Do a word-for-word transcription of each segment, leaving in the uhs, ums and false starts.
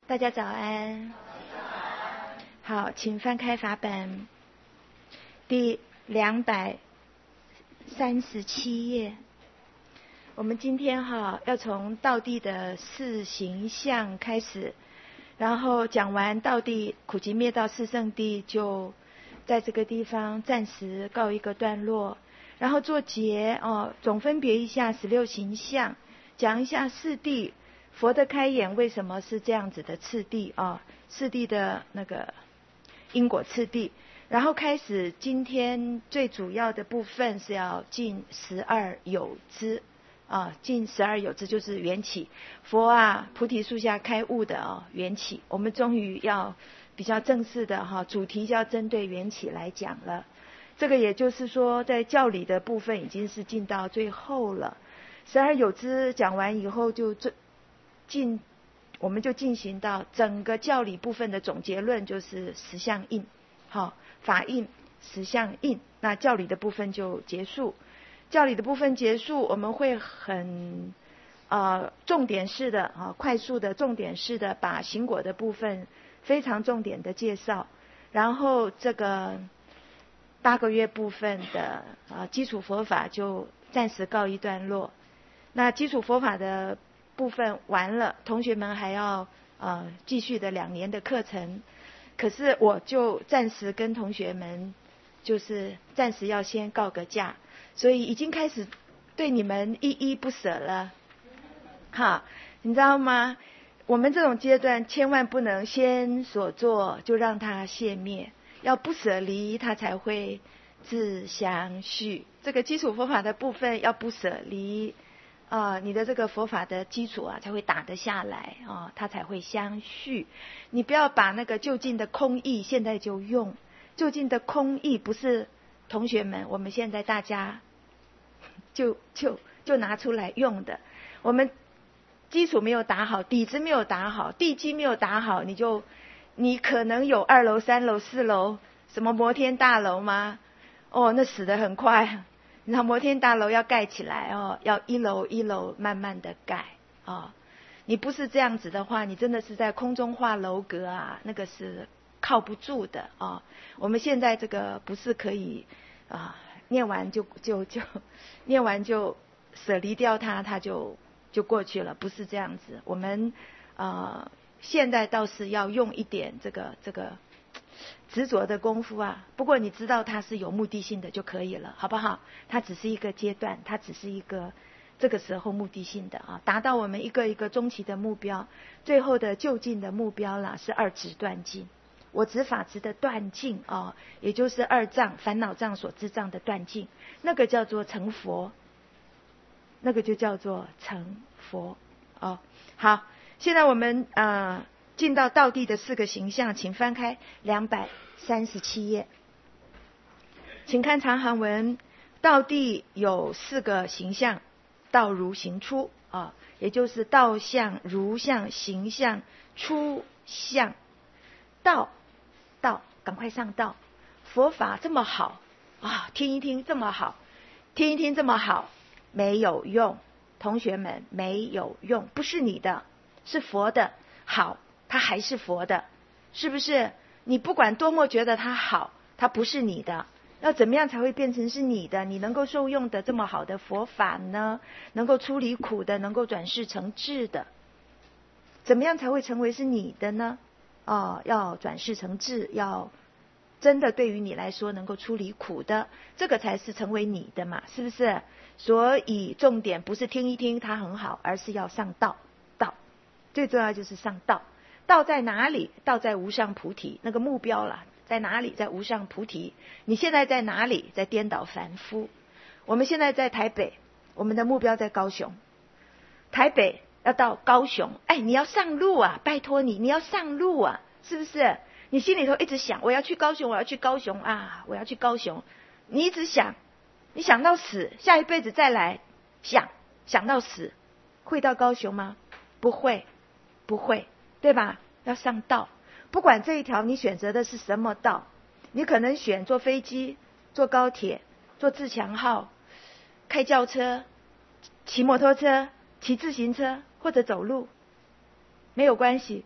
大家早安。好，请翻开法本第两百三十七页。我们今天哈要从道地的四形象开始，然后讲完道地苦集灭道四圣谛，就在这个地方暂时告一个段落，然后做结哦，总分别一下十六形象，讲一下四谛。佛的开眼为什么是这样子的次第啊？次第的那个因果次第，然后开始今天最主要的部分是要进十二有支啊，进十二有支就是缘起。佛啊，菩提树下开悟的啊缘起，我们终于要比较正式的哈、啊，主题就要针对缘起来讲了。这个也就是说，在教理的部分已经是进到最后了。十二有支讲完以后就最。进，我们就进行到整个教理部分的总结论，就是实相应，好，法应、实相应，那教理的部分就结束。教理的部分结束，我们会很呃重点式的啊，快速的重点式的把行果的部分非常重点的介绍，然后这个八个月部分的啊基础佛法就暂时告一段落。那基础佛法的部分完了，同学们还要呃继续的两年的课程，可是我就暂时跟同学们就是暂时要先告个假，所以已经开始对你们依依不舍了。哈，你知道吗？我们这种阶段千万不能先所做就让它熄灭，要不舍离它才会自相续。这个基础佛法的部分要不舍离。啊、呃，你的这个佛法的基础啊，才会打得下来啊、哦，它才会相续。你不要把那个就近的空义现在就用，就近的空义不是同学们，我们现在大家就就就拿出来用的。我们基础没有打好，底子没有打好，地基没有打好，你就你可能有二楼、三楼、四楼，什么摩天大楼吗？哦，那死得很快。那摩天大楼要盖起来哦，要一楼一楼慢慢的盖哦。你不是这样子的话，你真的是在空中画楼阁啊，那个是靠不住的哦。我们现在这个不是可以啊，念完就就就念完就舍离掉它，它就就过去了，不是这样子。我们呃现在倒是要用一点这个这个。执着的功夫啊，不过你知道它是有目的性的就可以了，好不好？它只是一个阶段，它只是一个这个时候目的性的啊，达到我们一个一个中期的目标，最后的就近的目标啦是二执断尽，我执法执的断尽啊，也就是二障烦恼障所知障的断尽，那个叫做成佛，那个就叫做成佛哦。好，现在我们啊。呃进到道地的四个形象，请翻开两百三十七页，请看长行文。道地有四个形象，道如行出啊，也就是道相、如相、形象、出相。道道，赶快上道。佛法这么好啊，听一听这么好，听一听这么好，没有用，同学们没有用，不是你的，是佛的好。它还是佛的，是不是？你不管多么觉得它好，它不是你的。要怎么样才会变成是你的？你能够受用的这么好的佛法呢？能够出离苦的，能够转世成智的，怎么样才会成为是你的呢？哦，要转世成智，要真的对于你来说能够出离苦的，这个才是成为你的嘛，是不是？所以重点不是听一听它很好，而是要上道。道最重要就是上道。道在哪里？道在无上菩提，那个目标啦，在哪里？在无上菩提。你现在在哪里？在颠倒凡夫。我们现在在台北，我们的目标在高雄。台北要到高雄，哎，你要上路啊！拜托你，你要上路啊！是不是？你心里头一直想，我要去高雄，我要去高雄啊，我要去高雄。你一直想，你想到死，下一辈子再来想，想到死，会到高雄吗？不会，不会。对吧？要上道，不管这一条你选择的是什么道，你可能选坐飞机、坐高铁、坐自强号、开轿车、骑摩托车、骑自行车或者走路，没有关系，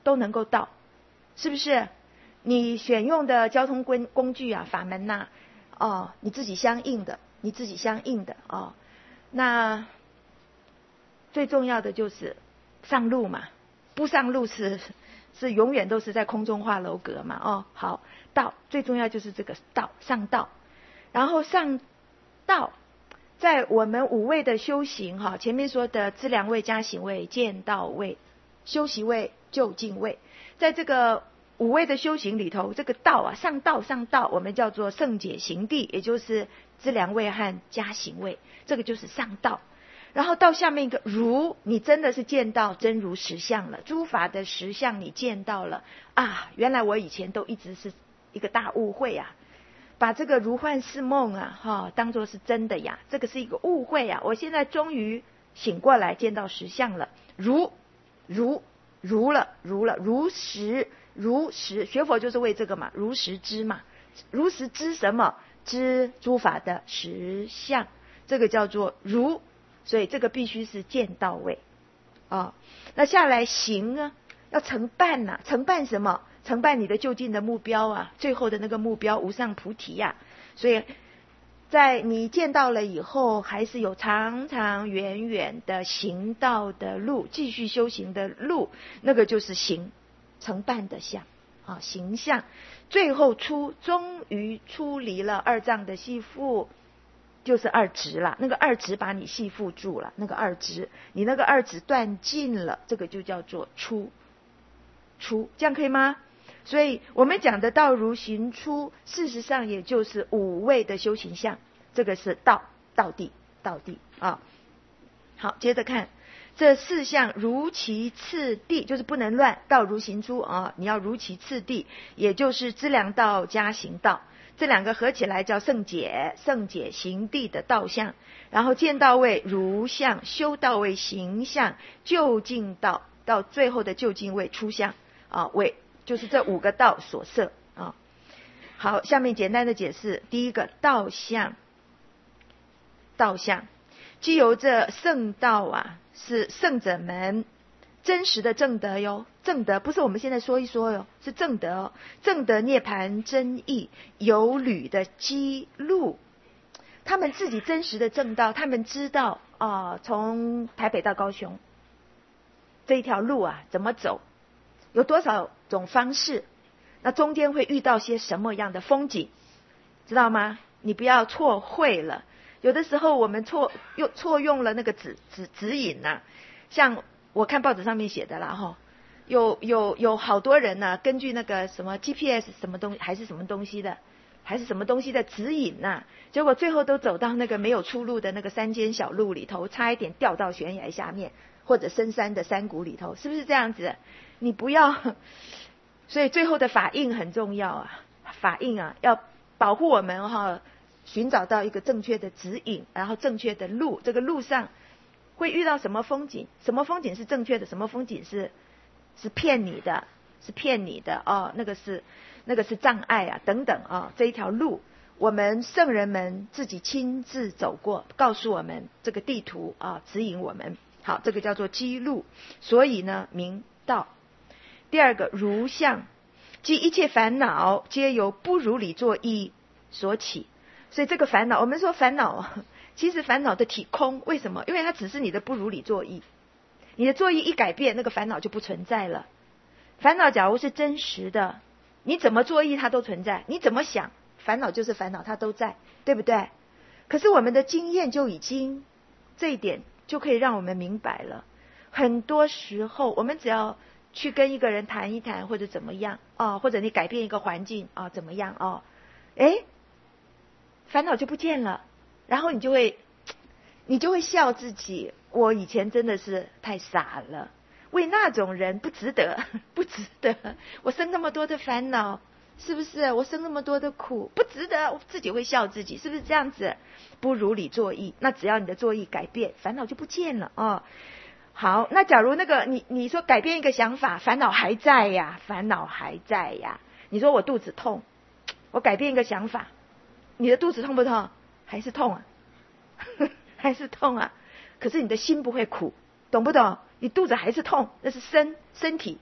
都能够到，是不是？你选用的交通工工具啊，法门呐、啊，哦，你自己相应的，你自己相应的哦。那最重要的就是上路嘛，不上路是是永远都是在空中画楼阁嘛，哦，好，道最重要就是这个道，上道，然后上道，在我们五位的修行哈，前面说的资粮位、加行位、见道位、修习位、就近位，在这个五位的修行里头，这个道啊，上道上道，我们叫做圣解行地，也就是资粮位和加行位，这个就是上道。然后到下面一个如，你真的是见到真如实相了，诸法的实相你见到了啊！原来我以前都一直是一个大误会啊，把这个如幻似梦啊，哈、哦，当作是真的呀，这个是一个误会啊！我现在终于醒过来，见到实相了，如如如了，如了，如实。如实学佛就是为这个嘛，如实知嘛，如实知什么？知诸法的实相，这个叫做如，所以这个必须是见到位啊、哦。那下来行呢，要承办呐、啊，承办什么？承办你的就近的目标啊，最后的那个目标无上菩提呀、啊。所以在你见到了以后，还是有长长远远的行道的路，继续修行的路，那个就是行。承办的相啊，形象，最后出，终于出离了二障的系缚，就是二执了。那个二执把你系缚住了，那个二执，你那个二执断尽了，这个就叫做出。出，这样可以吗？所以我们讲的道如行出，事实上也就是五位的修行相，这个是道，道地，道地啊。好，接着看。这四项如其次第，就是不能乱，道如行出啊，你要如其次第，也就是资粮道加行道，这两个合起来叫圣解，圣解行地的道相，然后见道位如相，修道位行相，就近道到最后的就近位出相啊，位就是这五个道所摄啊。好，下面简单的解释，第一个道相，道相。既由这圣道啊，是圣者们真实的正德哟，正德不是我们现在说一说哟，是正德哦，正德涅槃真义有履的记录，他们自己真实的正道，他们知道啊、呃，从台北到高雄这一条路啊怎么走，有多少种方式，那中间会遇到些什么样的风景，知道吗？你不要错会了。有的时候我们错用错用了那个指指指引呐、啊，像我看报纸上面写的啦哈，有有有好多人呢、啊，根据那个什么 G P S 什么东西还是什么东西的，还是什么东西的指引呐、啊，结果最后都走到那个没有出路的那个山间小路里头，差一点掉到悬崖下面或者深山的山谷里头，是不是这样子？你不要，所以最后的法印很重要啊，法印啊要保护我们哈、啊。寻找到一个正确的指引，然后正确的路，这个路上会遇到什么风景？什么风景是正确的？什么风景是是骗你的？是骗你的哦，那个是那个是障碍啊，等等啊、哦，这一条路我们圣人们自己亲自走过，告诉我们这个地图啊，指引我们。好，这个叫做记录，所以呢，明道。第二个如相，即一切烦恼皆由不如理作意所起。所以这个烦恼，我们说烦恼，其实烦恼的体空，为什么？因为它只是你的不如理作意，你的作意一改变，那个烦恼就不存在了。烦恼假如是真实的，你怎么作意它都存在，你怎么想，烦恼就是烦恼，它都在，对不对？可是我们的经验就已经这一点就可以让我们明白了。很多时候，我们只要去跟一个人谈一谈，或者怎么样啊，或者你改变一个环境啊，怎么样啊？哎。烦恼就不见了，然后你就会，你就会笑自己，我以前真的是太傻了，为那种人不值得，不值得，我生那么多的烦恼，是不是？我生那么多的苦，不值得，我自己会笑自己，是不是这样子？不如理作意，那只要你的作意改变，烦恼就不见了哦。好，那假如那个你你说改变一个想法，烦恼还在呀，烦恼还在呀。你说我肚子痛，我改变一个想法。你的肚子痛不痛？还是痛啊？还是痛啊？可是你的心不会苦，懂不懂？你肚子还是痛，那是身身体。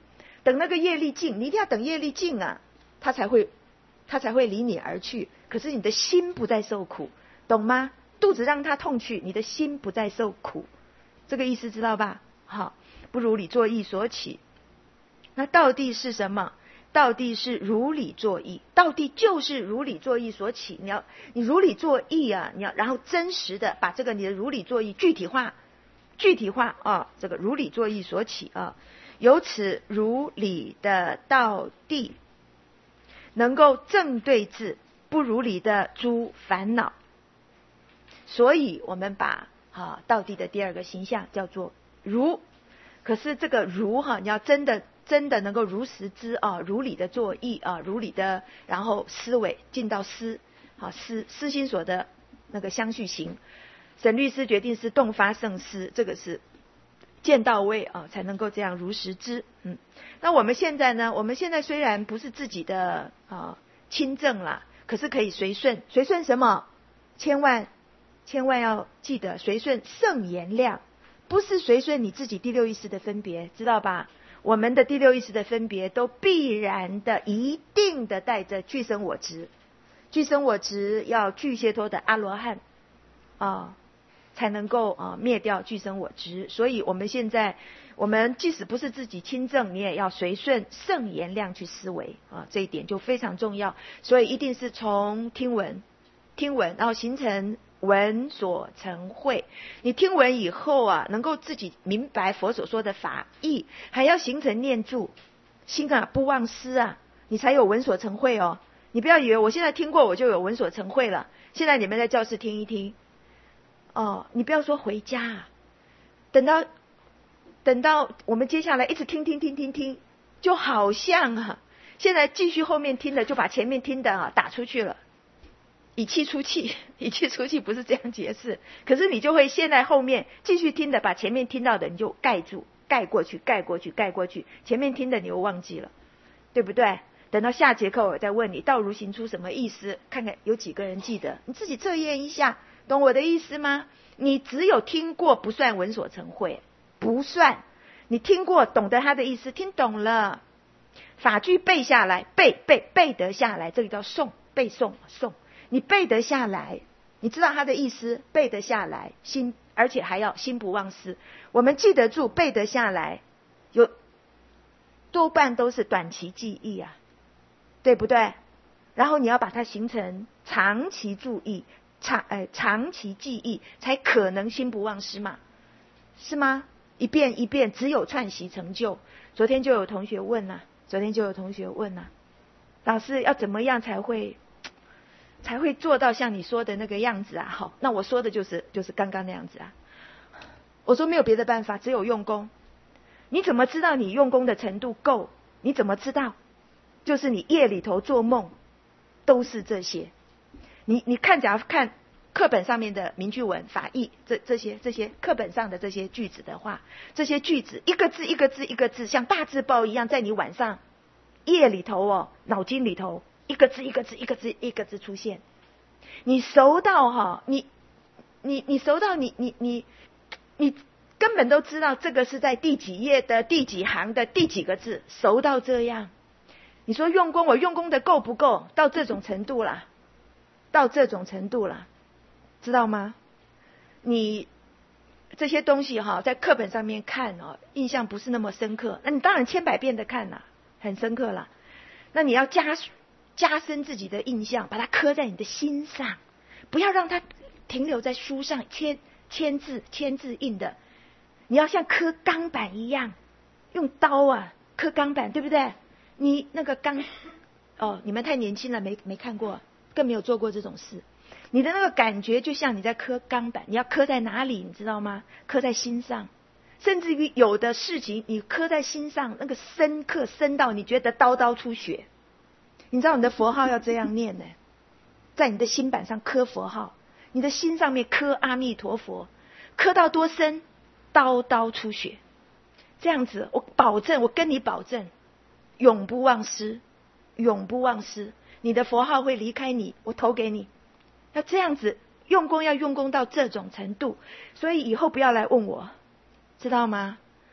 等那个业力尽，你一定要等业力尽啊，他才会他才会离你而去。可是你的心不再受苦，懂吗？肚子让他痛去，你的心不再受苦，这个意思知道吧？好，不如理作意所起。那道地是什么？道地是如理作意，道地就是如理作意所起。你要你如理作意啊，你要然后真实的把这个你的如理作意具体化，具体化啊，这个如理作意所起啊，由此如理的道地，能够正对治不如理的诸烦恼。所以我们把啊道地的第二个形象叫做如。可是这个如哈，你要真的真的能够如实知啊，如理的作意啊，如理的，然后思维进到思，好思思心所的那个相续行，审律思决定思动发胜思，这个是见到位啊，才能够这样如实知。嗯，那我们现在呢？我们现在虽然不是自己的啊亲证啦，可是可以随顺，随顺什么？千万千万要记得随顺圣言量，不是随顺你自己第六意识的分别，知道吧？我们的第六意识的分别都必然的、一定的带着具生我执，具生我执要具解脱的阿罗汉啊，才能够啊灭掉具生我执。所以我们现在，我们即使不是自己亲证，你也要随顺圣言量去思维啊，这一点就非常重要。所以一定是从听闻、听闻，然后形成闻所成慧。你听闻以后啊，能够自己明白佛所说的法义，还要形成念住，心啊不忘思啊，你才有闻所成慧哦。你不要以为我现在听过我就有闻所成慧了。现在你们在教室听一听哦，你不要说回家啊，等到等到我们接下来一直听听听听听，就好像啊，现在继续后面听的就把前面听的啊打出去了。以气出气，以气出气不是这样解释，可是你就会现在后面继续听的，把前面听到的你就盖住，盖过去，盖过去，盖过去，前面听的你又忘记了，对不对？等到下节课我再问你，道如行出什么意思？看看有几个人记得，你自己测验一下，懂我的意思吗？你只有听过不算闻所成慧，不算。你听过，懂得他的意思，听懂了，法句背下来，背背背得下来，这个叫诵，背诵诵。你背得下来，你知道他的意思，背得下来，心而且还要心不忘思。我们记得住，背得下来，有多半都是短期记忆啊，对不对？然后你要把它形成长期注意，长呃长期记忆，才可能心不忘思嘛，是吗？一遍一遍，只有串习成就。昨天就有同学问啊，昨天就有同学问啊，老师要怎么样才会？才会做到像你说的那个样子啊。好，那我说的就是就是刚刚那样子啊。我说没有别的办法，只有用功。你怎么知道你用功的程度够？你怎么知道？就是你夜里头做梦都是这些。你你看，假如看课本上面的名句文、法义，这这些这些课本上的这些句子的话，这些句子一个字一个字一个字，像大字报一样，在你晚上夜里头哦，脑筋里头。一个字一个字一个字一个字出现，你熟到哈，你你你熟到你你你你根本都知道这个是在第几页的第几行的第几个字，熟到这样。你说用功，我用功的够不够？到这种程度啦，到这种程度啦，知道吗？你这些东西哈，在课本上面看哦，印象不是那么深刻，那你当然千百遍的看啦，很深刻啦。那你要加加深自己的印象，把它刻在你的心上，不要让它停留在书上，签签字签字印的。你要像刻钢板一样，用刀啊刻钢板，对不对？你那个钢，哦，你们太年轻了，没没看过，更没有做过这种事。你的那个感觉就像你在刻钢板，你要刻在哪里，你知道吗？刻在心上。甚至于有的事情你刻在心上，那个深刻深到你觉得刀刀出血。你知道你的佛号要这样念呢，在你的心板上刻佛号，你的心上面刻阿弥陀佛，刻到多深？刀刀出血。这样子，我保证，我跟你保证，永不忘失，永不忘失。你的佛号会离开你，我投给你。要这样子用功，要用功到这种程度。所以以后不要来问我，知道吗？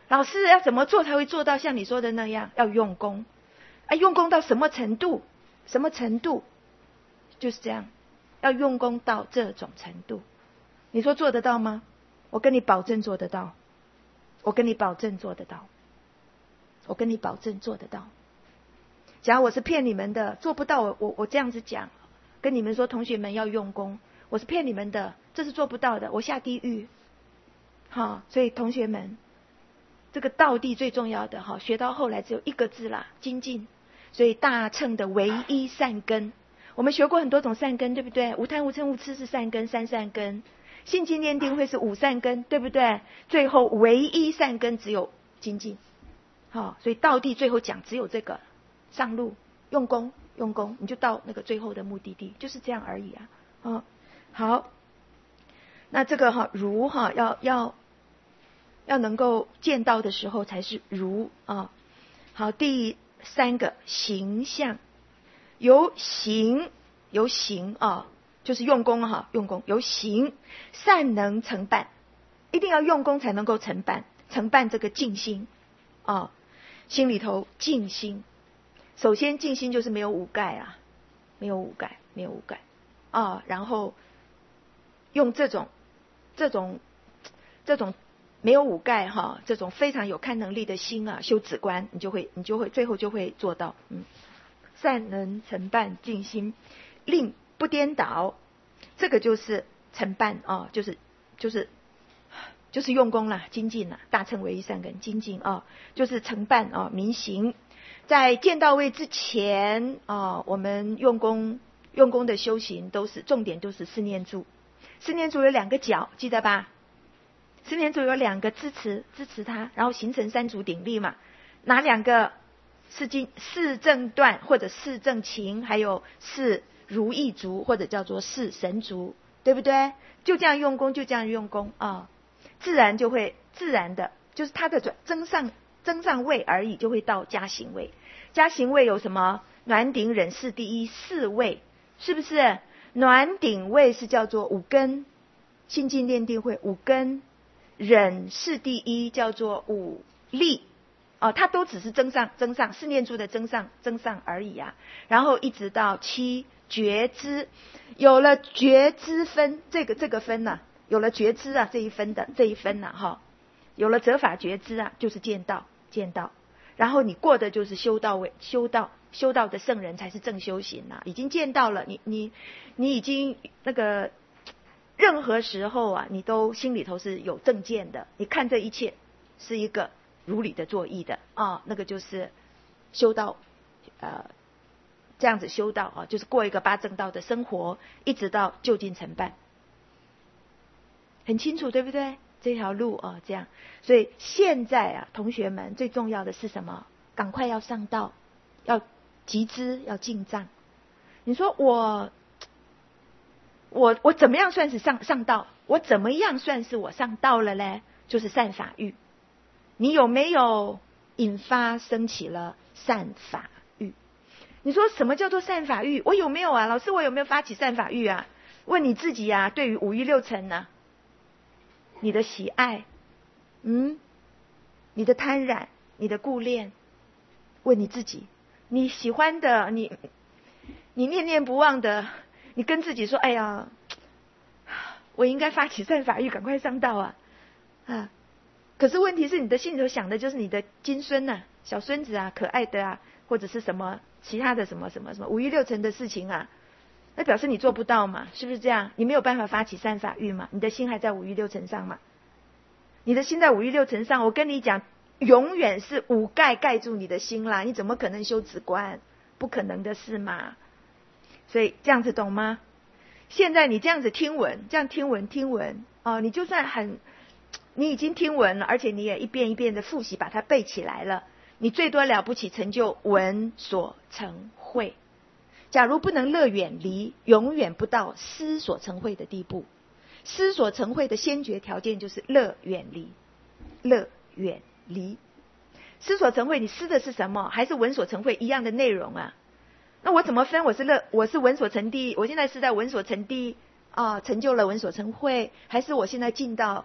老师要怎么做才会做到像你说的那样？要用功。啊，用功到什么程度？什么程度？就是这样，要用功到这种程度。你说做得到吗？我跟你保证做得到。我跟你保证做得到。我跟你保证做得到。假如我是骗你们的，做不到，我我我这样子讲，跟你们说同学们要用功，我是骗你们的，这是做不到的，我下地狱。好，所以同学们，这个道地最重要的哈，学到后来只有一个字啦，精进。所以大乘的唯一善根，我们学过很多种善根，对不对？无贪无嗔无痴是善根，三善根。信心念定慧是五善根，对不对？最后唯一善根只有精进。好，所以道地最后讲只有这个，上路用功用功，你就到那个最后的目的地，就是这样而已啊。哦，好，那这个哈如哈要要要能够见到的时候才是如啊。好，第三个形象，由行由行啊，就是用功哈，用功由行善能成办，一定要用功才能够成办，成办这个静心啊，心里头静心。首先静心就是没有五盖啊，没有五盖，没有五盖啊，然后用这种这种这种没有五盖哈，这种非常有看能力的心啊，修止观，你就会你就会最后就会做到。嗯，善能成办静心，令不颠倒，这个就是成办啊，就是就是就是用功啦，精进啦，大乘唯一善根精进啊，就是成办啊，明行。在见到位之前啊，我们用功用功的修行都是重点，都是四念住。四念住有两个角，记得吧？四念住有两个支持支持它，然后形成三足鼎立嘛。哪两个？四经四正断或者四正勤，还有四如意足或者叫做四神足，对不对？就这样用功，就这样用功啊，自然就会自然的，就是它的转增上增上位而已，就会到加行位。加行位有什么？暖顶忍世第一四位，是不是？暖顶位是叫做五根，心静念定慧五根。忍世第一叫做五力，哦，它都只是增上增上四念住的增上增上而已啊。然后一直到七觉知，有了觉知分，这个这个分呐、啊，有了觉知啊这一分的这一分呐、啊、哈，有了责法觉知啊，就是见道见道。然后你过的就是修道位，修道修道的圣人才是正修行啊，已经见到了，你你你已经那个。任何时候啊，你都心里头是有正见的，你看这一切是一个如理的作意的啊，那个就是修道，呃，这样子修道啊，就是过一个八正道的生活，一直到就近成办，很清楚对不对？这条路啊，这样，所以现在啊，同学们最重要的是什么？赶快要上道，要集资，要进藏。你说我。我我怎么样算是上上道？我怎么样算是我上道了呢？就是善法欲。你有没有引发升起了善法欲？你说什么叫做善法欲？我有没有啊？老师，我有没有发起善法欲啊？问你自己啊，对于五欲六尘呢、啊，你的喜爱，嗯，你的贪染，你的顾恋，问你自己，你喜欢的，你你念念不忘的。你跟自己说：“哎呀，我应该发起善法欲，赶快上道啊！”啊，可是问题是，你的心里头想的就是你的金孙呐、啊、小孙子啊、可爱的啊，或者是什么其他的什么什么什么五欲六尘的事情啊，那表示你做不到嘛？是不是这样？你没有办法发起善法欲嘛？你的心还在五欲六尘上嘛？你的心在五欲六尘上，我跟你讲，永远是五盖盖住你的心啦！你怎么可能修止观？不可能的事嘛！所以这样子懂吗？现在你这样子听闻，这样听闻听闻啊、呃，你就算很，你已经听闻了，而且你也一遍一遍的复习，把它背起来了。你最多了不起成就闻所成慧。假如不能乐远离，永远不到思所成慧的地步。思所成慧的先决条件就是乐远离，乐远离。思所成慧，你思的是什么？还是闻所成慧一样的内容啊？那我怎么分？我是乐，我是闻所成地，我现在是在闻所成地啊、呃，成就了闻所成慧，还是我现在进到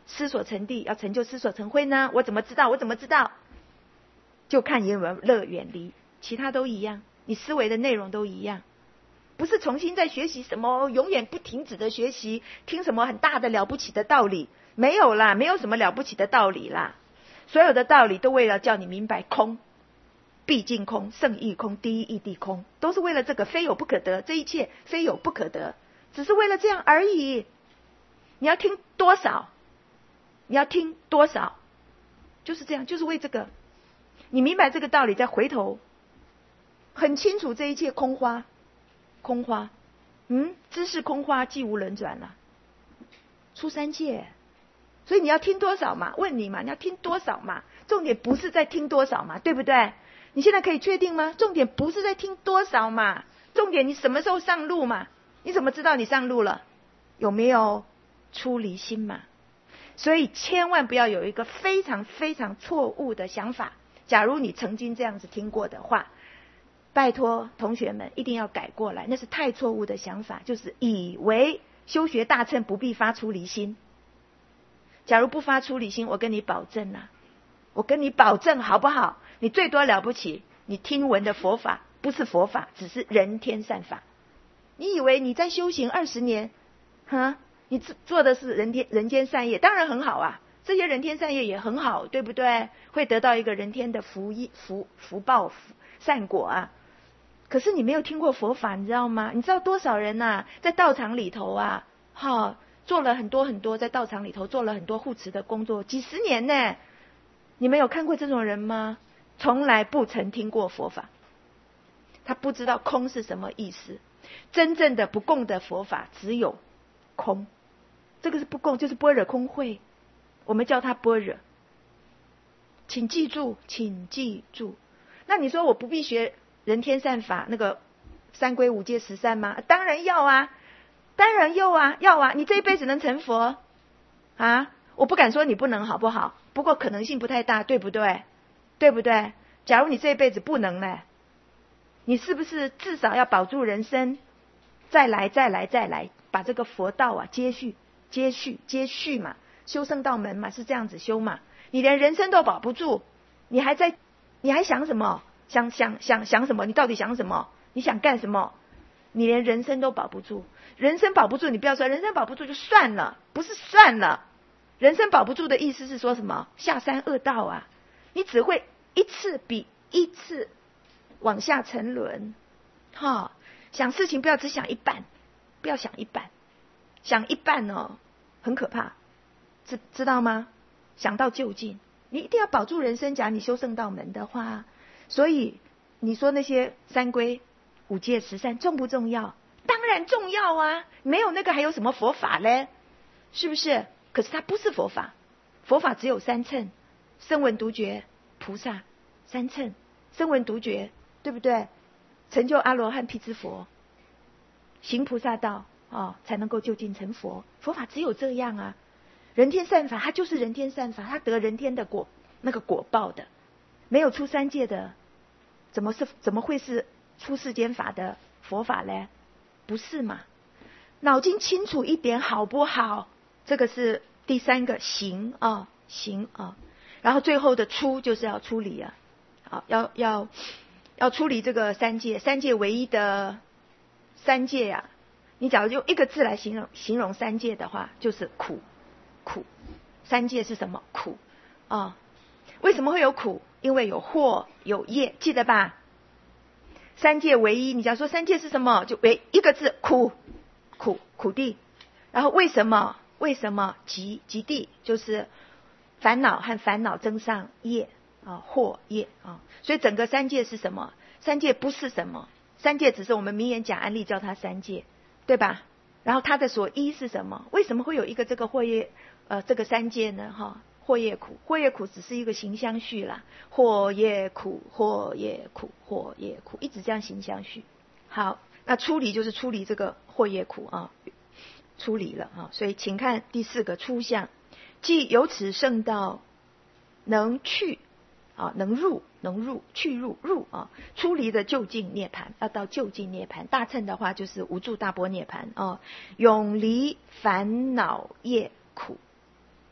思所成地，要成就思所成慧呢？我怎么知道？我怎么知道？就看有没有乐远离，其他都一样，你思维的内容都一样。不是重新在学习什么永远不停止的学习，听什么很大的了不起的道理，没有啦，没有什么了不起的道理啦。所有的道理都为了叫你明白空，毕竟空，胜亦空，第一义谛空，都是为了这个，非有不可得，这一切非有不可得，只是为了这样而已。你要听多少？你要听多少？就是这样，就是为这个。你明白这个道理，再回头，很清楚这一切空花，空花，嗯，知是空花，既无人转了，出三界。所以你要听多少嘛？问你嘛，你要听多少嘛？重点不是在听多少嘛，对不对？你现在可以确定吗？重点不是在听多少嘛，重点你什么时候上路嘛？你怎么知道你上路了？有没有出离心嘛？所以千万不要有一个非常非常错误的想法。假如你曾经这样子听过的话，拜托同学们一定要改过来，那是太错误的想法，就是以为修学大乘不必发出离心。假如不发出离心，我跟你保证啊，我跟你保证好不好？你最多了不起，你听闻的佛法不是佛法，只是人天善法。你以为你在修行二十年，哈，你做的是人天人间善业，当然很好啊，这些人天善业也很好，对不对？会得到一个人天的福益、福福报、善果啊。可是你没有听过佛法，你知道吗？你知道多少人呐、啊，在道场里头啊，哈，做了很多很多，在道场里头做了很多护持的工作，几十年呢。你们有看过这种人吗？从来不曾听过佛法，他不知道空是什么意思。真正的不共的佛法只有空，这个是不共，就是般若空慧，我们叫它般若。请记住，请记住。那你说我不必学人天善法，那个三归五戒十善吗？当然要啊，当然要啊，要啊！你这一辈子能成佛啊？我不敢说你不能，好不好？不过可能性不太大，对不对？对不对？假如你这一辈子不能呢，你是不是至少要保住人生，再来再来再来，把这个佛道啊接续接续接续嘛，修圣道门嘛，是这样子修嘛。你连人生都保不住，你还在你还想什么？想想想想什么？你到底想什么？你想干什么？你连人生都保不住，人生保不住，你不要说人生保不住就算了，不是算了，人生保不住的意思是说什么？下三恶道啊，你只会一次比一次往下沉沦。哈、哦，想事情不要只想一半，不要想一半，想一半哦，很可怕，知知道吗？想到就近，你一定要保住人生。假如你修圣道门的话，所以你说那些三归五戒十善重不重要？当然重要啊，没有那个还有什么佛法嘞？是不是？可是它不是佛法，佛法只有三乘：声闻独觉、菩萨三乘，声闻独觉，对不对？成就阿罗汉辟支佛，行菩萨道哦，才能够就近成佛。佛法只有这样啊。人天善法，它就是人天善法，它得人天的果，那个果报的，没有出三界的，怎么是怎么会是出世间法的佛法呢？不是嘛？脑筋清楚一点好不好？这个是第三个行啊、哦，行啊、哦，然后最后的出就是要出离啊，好，要要要出离这个三界，三界唯一的三界啊，你假如用一个字来形容形容三界的话，就是苦。苦，三界是什么？苦啊、哦！为什么会有苦？因为有惑有业，记得吧？三界唯一，你假如说三界是什么？就唯一个字，苦，苦苦地。然后为什么？为什么极极地？就是烦恼和烦恼增上业啊，惑业啊。所以整个三界是什么？三界不是什么，三界只是我们名言讲安利叫它三界，对吧？然后它的所依是什么？为什么会有一个这个惑业？呃，这个三界呢，哈，惑业苦，惑业苦只是一个形相续啦，惑业苦，惑业苦，惑业苦，一直这样形相续。好，那出离就是出离这个惑业苦啊，出离了啊。所以请看第四个出相，即由此圣道能去啊，能入，能入，去入入啊，出离的究竟涅槃，要到究竟涅槃。大乘的话就是无住大般涅槃啊，永离烦恼业苦。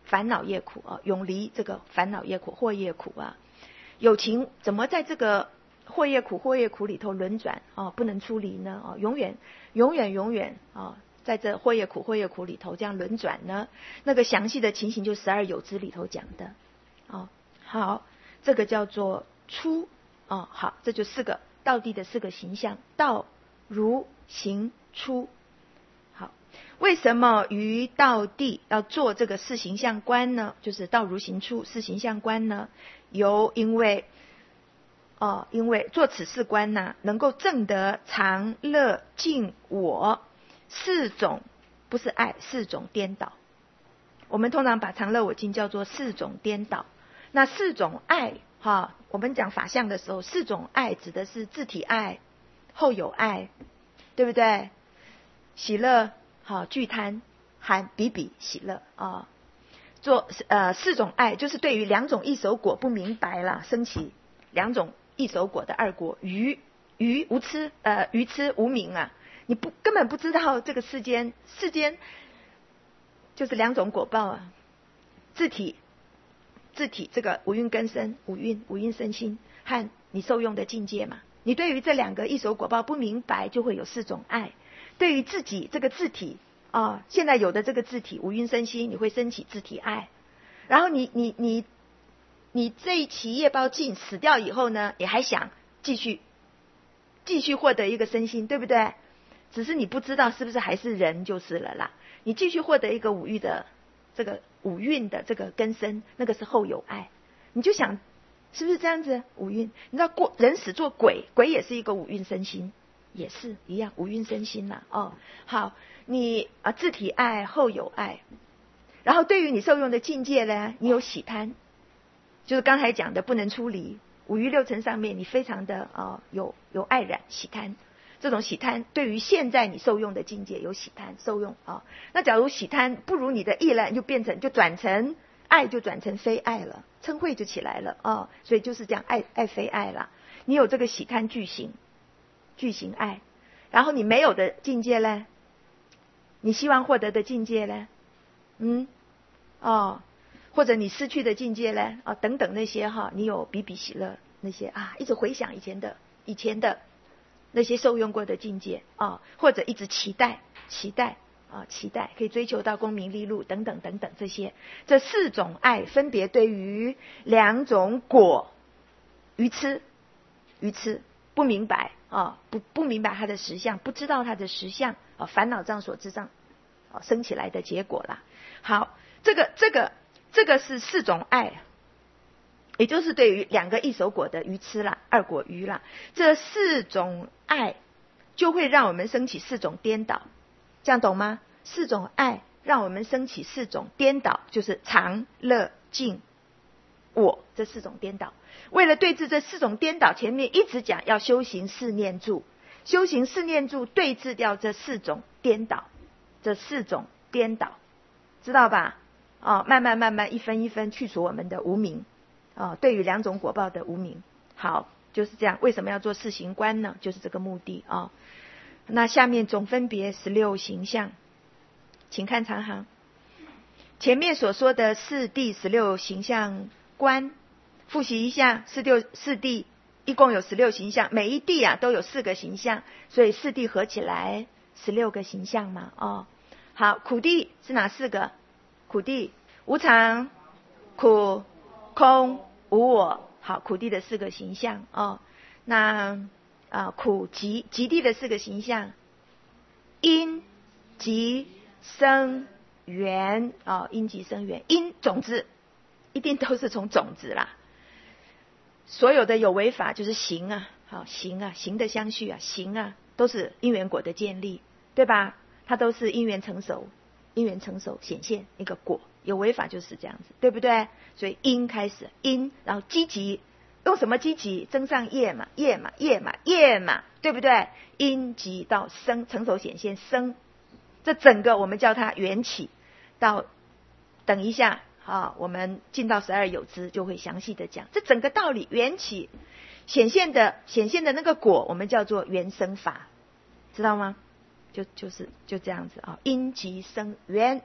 烦恼业苦啊，永离这个烦恼业苦、惑业苦啊。有情怎么在这个惑业苦、惑业苦里头轮转啊，不能出离呢？啊，永远、永远、永远啊，在这惑业苦、惑业苦里头这样轮转呢？那个详细的情形就十二有支里头讲的。哦，好，这个叫做出。哦，好，这就四个道地的四个形象：道、如、行、出。好，为什么于道地要做这个四形象观呢？就是道、如、行、出四形象观呢？由因为哦，因为做此四观呢、啊，能够证得常乐净我四种，不是爱，四种颠倒。我们通常把常乐我净叫做四种颠倒。那四种爱哈，我们讲法相的时候，四种爱指的是自体爱、后有爱，对不对？喜乐好，具贪含比比喜乐啊。做呃四种爱，就是对于两种异熟果不明白啦，升起两种异熟果的二果，愚愚无痴呃愚痴无明啊，你不根本不知道这个世间世间就是两种果报啊，自体自体这个五蕴根身、五蕴五蕴身心和你受用的境界嘛，你对于这两个异熟果报不明白，就会有四种爱。对于自己这个自体啊，现在有的这个自体五蕴身心，你会升起自体爱。然后你你你你这一期业报尽死掉以后呢，也还想继续继续获得一个身心，对不对？只是你不知道是不是还是人就是了啦。你继续获得一个五蕴的这个五蕴的这个根身，那个是后有爱。你就想是不是这样子？五蕴，你知道过人死做鬼，鬼也是一个五蕴身心，也是一样五蕴身心啦。哦，好，你啊自体爱后有爱，然后对于你受用的境界呢，你有喜贪，就是刚才讲的不能出离五欲六尘上面，你非常的啊、呃、有有爱染喜贪。这种喜贪对于现在你受用的境界有喜贪受用啊，那假如喜贪不如你的意了，就变成就转成爱，就转成非爱了，嗔恚就起来了啊，所以就是这样爱爱非爱啦。你有这个喜贪具行具行爱，然后你没有的境界呢，你希望获得的境界呢，嗯哦，或者你失去的境界呢啊等等那些哈，你有比比喜乐那些啊，一直回想以前的以前的。那些受用过的境界啊，或者一直期待期待啊期待可以追求到功名利禄等等等等这些，这四种爱分别对于两种果，愚痴愚痴不明白啊，不不明白它的实相，不知道它的实相啊，烦恼障所知障啊生起来的结果啦。好，这个这个这个是四种爱。也就是对于两个异熟果的愚痴啦，二果愚啦，这四种爱就会让我们升起四种颠倒，这样懂吗？四种爱让我们升起四种颠倒，就是常乐净我这四种颠倒。为了对治这四种颠倒，前面一直讲要修行四念住，修行四念住对治掉这四种颠倒，这四种颠倒，知道吧？哦，慢慢慢慢一分一分去除我们的无明。哦，对于两种果报的无明，好，就是这样。为什么要做四行观呢？就是这个目的啊、哦。那下面总分别十六形象，请看长行。前面所说的四谛十六形象观，复习一下，四六四谛一共有十六形象，每一谛啊都有四个形象，所以四谛合起来十六个形象嘛。哦，好，苦谛是哪四个？苦谛无常、苦、空、无我。好，苦谛的四个形象哦。那啊苦集集谛的四个形象，因、集、生、缘啊，因、集、生、缘。因种子一定都是从种子啦。所有的有为法就是行啊，好行啊，行的相续啊，行啊，都是因缘果的建立，对吧？它都是因缘成熟，因缘成熟显现一个果。有为法就是这样子，对不对？所以因开始，因，然后积极，用什么积极？增上业嘛，业嘛，业嘛，业嘛，对不对？因集到生，成熟显现生，这整个我们叫它缘起。到等一下啊，我们进到十二有支就会详细的讲这整个道理。缘起显现的显现的那个果，我们叫做缘生法，知道吗？就就是就这样子啊，因集生缘。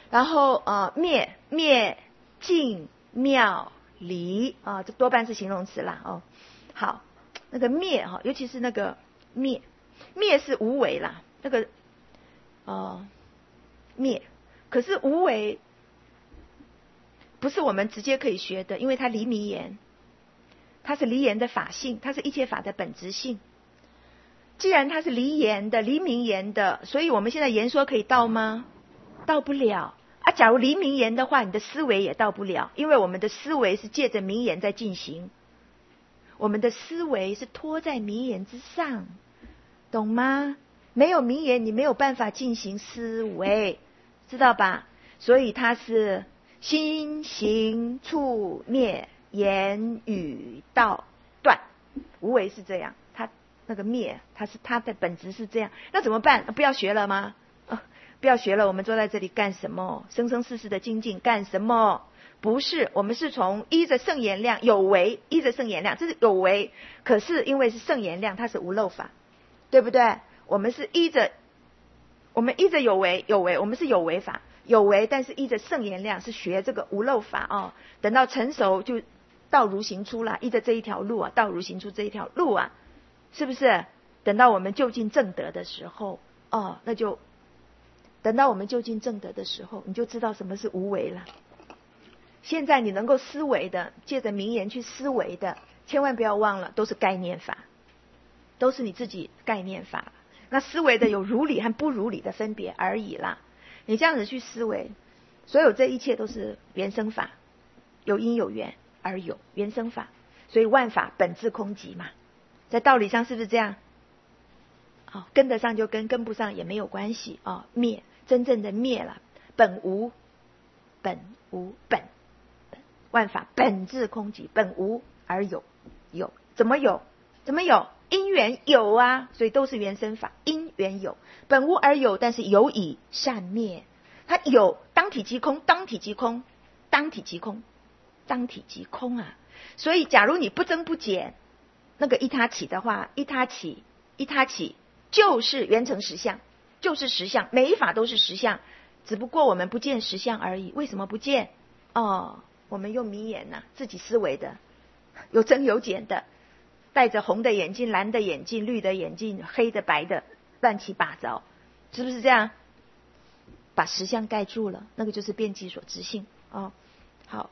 然后呃灭灭尽妙离啊，这多半是形容词啦哦。好，那个灭哈，尤其是那个灭，灭是无为啦，那个呃灭，可是无为不是我们直接可以学的，因为它离迷言，它是离言的法性，它是一切法的本质性。既然它是离言的、离名言的，所以我们现在言说可以到吗？到不了啊！假如离名言的话，你的思维也到不了，因为我们的思维是借着名言在进行，我们的思维是托在名言之上，懂吗？没有名言，你没有办法进行思维，知道吧？所以它是心行处灭言语道断，无为是这样，它那个灭，它是它的本质是这样。那怎么办？不要学了吗？啊，不要学了，我们坐在这里干什么？生生世世的精进干什么？不是，我们是从依着圣言量有为，依着圣言量，这是有为。可是因为是圣言量，它是无漏法，对不对？我们是依着，我们依着有为，有为，我们是有为法，有为，但是依着圣言量是学这个无漏法哦。等到成熟就道如行出啦，依着这一条路啊，道如行出这一条路啊，是不是？等到我们就近正德的时候，哦，那就等到我们就近正德的时候，你就知道什么是无为了。现在你能够思维的，借着名言去思维的，千万不要忘了，都是概念法，都是你自己概念法。那思维的有如理和不如理的分别而已啦。你这样子去思维，所有这一切都是原生法，有因有缘而有原生法，所以万法本自空寂嘛。在道理上是不是这样？哦，跟得上就跟，跟不上也没有关系哦。灭，真正的灭了，本无，本无本。万法本自空寂，本无而有，有怎么有？怎么有？因缘有啊，所以都是原生法，因缘有，本无而有，但是有以善灭，它有当体即空，当体即空，当体即空，当体即空啊！所以假如你不增不减，那个一他起的话，一他起，一他起就是圆成实相，就是实相，每一法都是实相，只不过我们不见实相而已。为什么不见？哦。我们用迷眼呐、啊，自己思维的，有增有减的，戴着红的眼镜、蓝的眼镜、绿的眼镜、黑的、白的，乱七八糟，是不是这样？把实相盖住了，那个就是遍计所知性哦。好，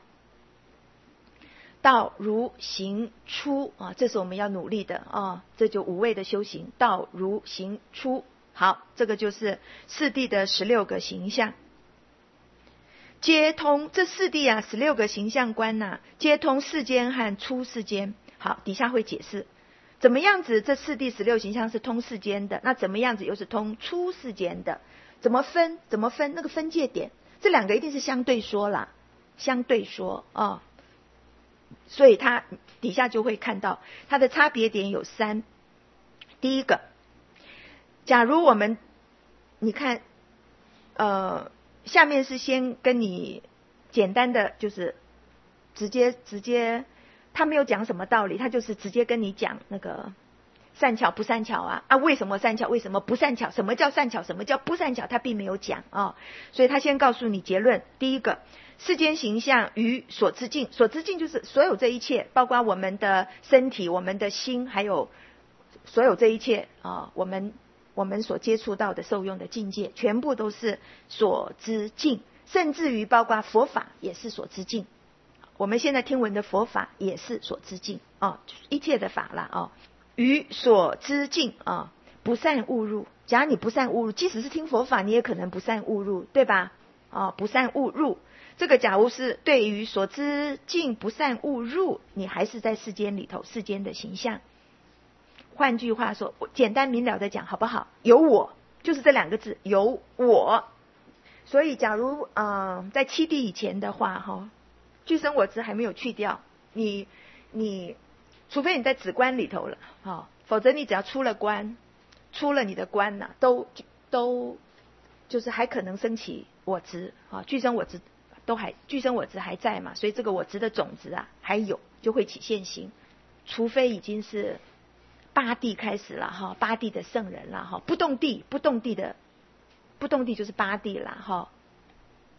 道如行出啊，这是我们要努力的啊，这就无畏的修行。道如行出，好，这个就是四谛的十六个形象。接通这四谛啊，十六个形象观呐、啊，接通世间和出世间。好，底下会解释怎么样子这四谛十六形象是通世间的，那怎么样子又是通出世间的？怎么分？怎么分？那个分界点，这两个一定是相对说啦，相对说哦。所以它底下就会看到它的差别点有三。第一个，假如我们你看，呃。下面是先跟你简单的，就是直接直接，他没有讲什么道理，他就是直接跟你讲那个善巧不善巧啊啊，为什么善巧，为什么不善巧，什么叫善巧，什么叫不善巧，他并没有讲啊、哦，所以他先告诉你结论。第一个，世间形象与所知境，所知境就是所有这一切，包括我们的身体、我们的心，还有所有这一切啊、哦，我们。我们所接触到的受用的境界，全部都是所知境，甚至于包括佛法也是所知境。我们现在听闻的佛法也是所知境哦，一切的法啦哦，于所知境啊，不善误入。假如你不善误入，即使是听佛法，你也可能不善误入，对吧？哦，不善误入，这个假如是对于所知境不善误入，你还是在世间里头，世间的形象。换句话说，简单明了的讲好不好？有我，就是这两个字，有我。所以假如呃在七谛以前的话哈，具生我执还没有去掉，你你除非你在止观里头了哈，否则你只要出了观，出了你的观呐、啊，都都就是还可能升起我执啊，具生我执都还具生我执还在嘛，所以这个我执的种子啊还有，就会起现行，除非已经是。八地开始了哈，八地的圣人了哈，不动地不动地的不动地就是八地了哈。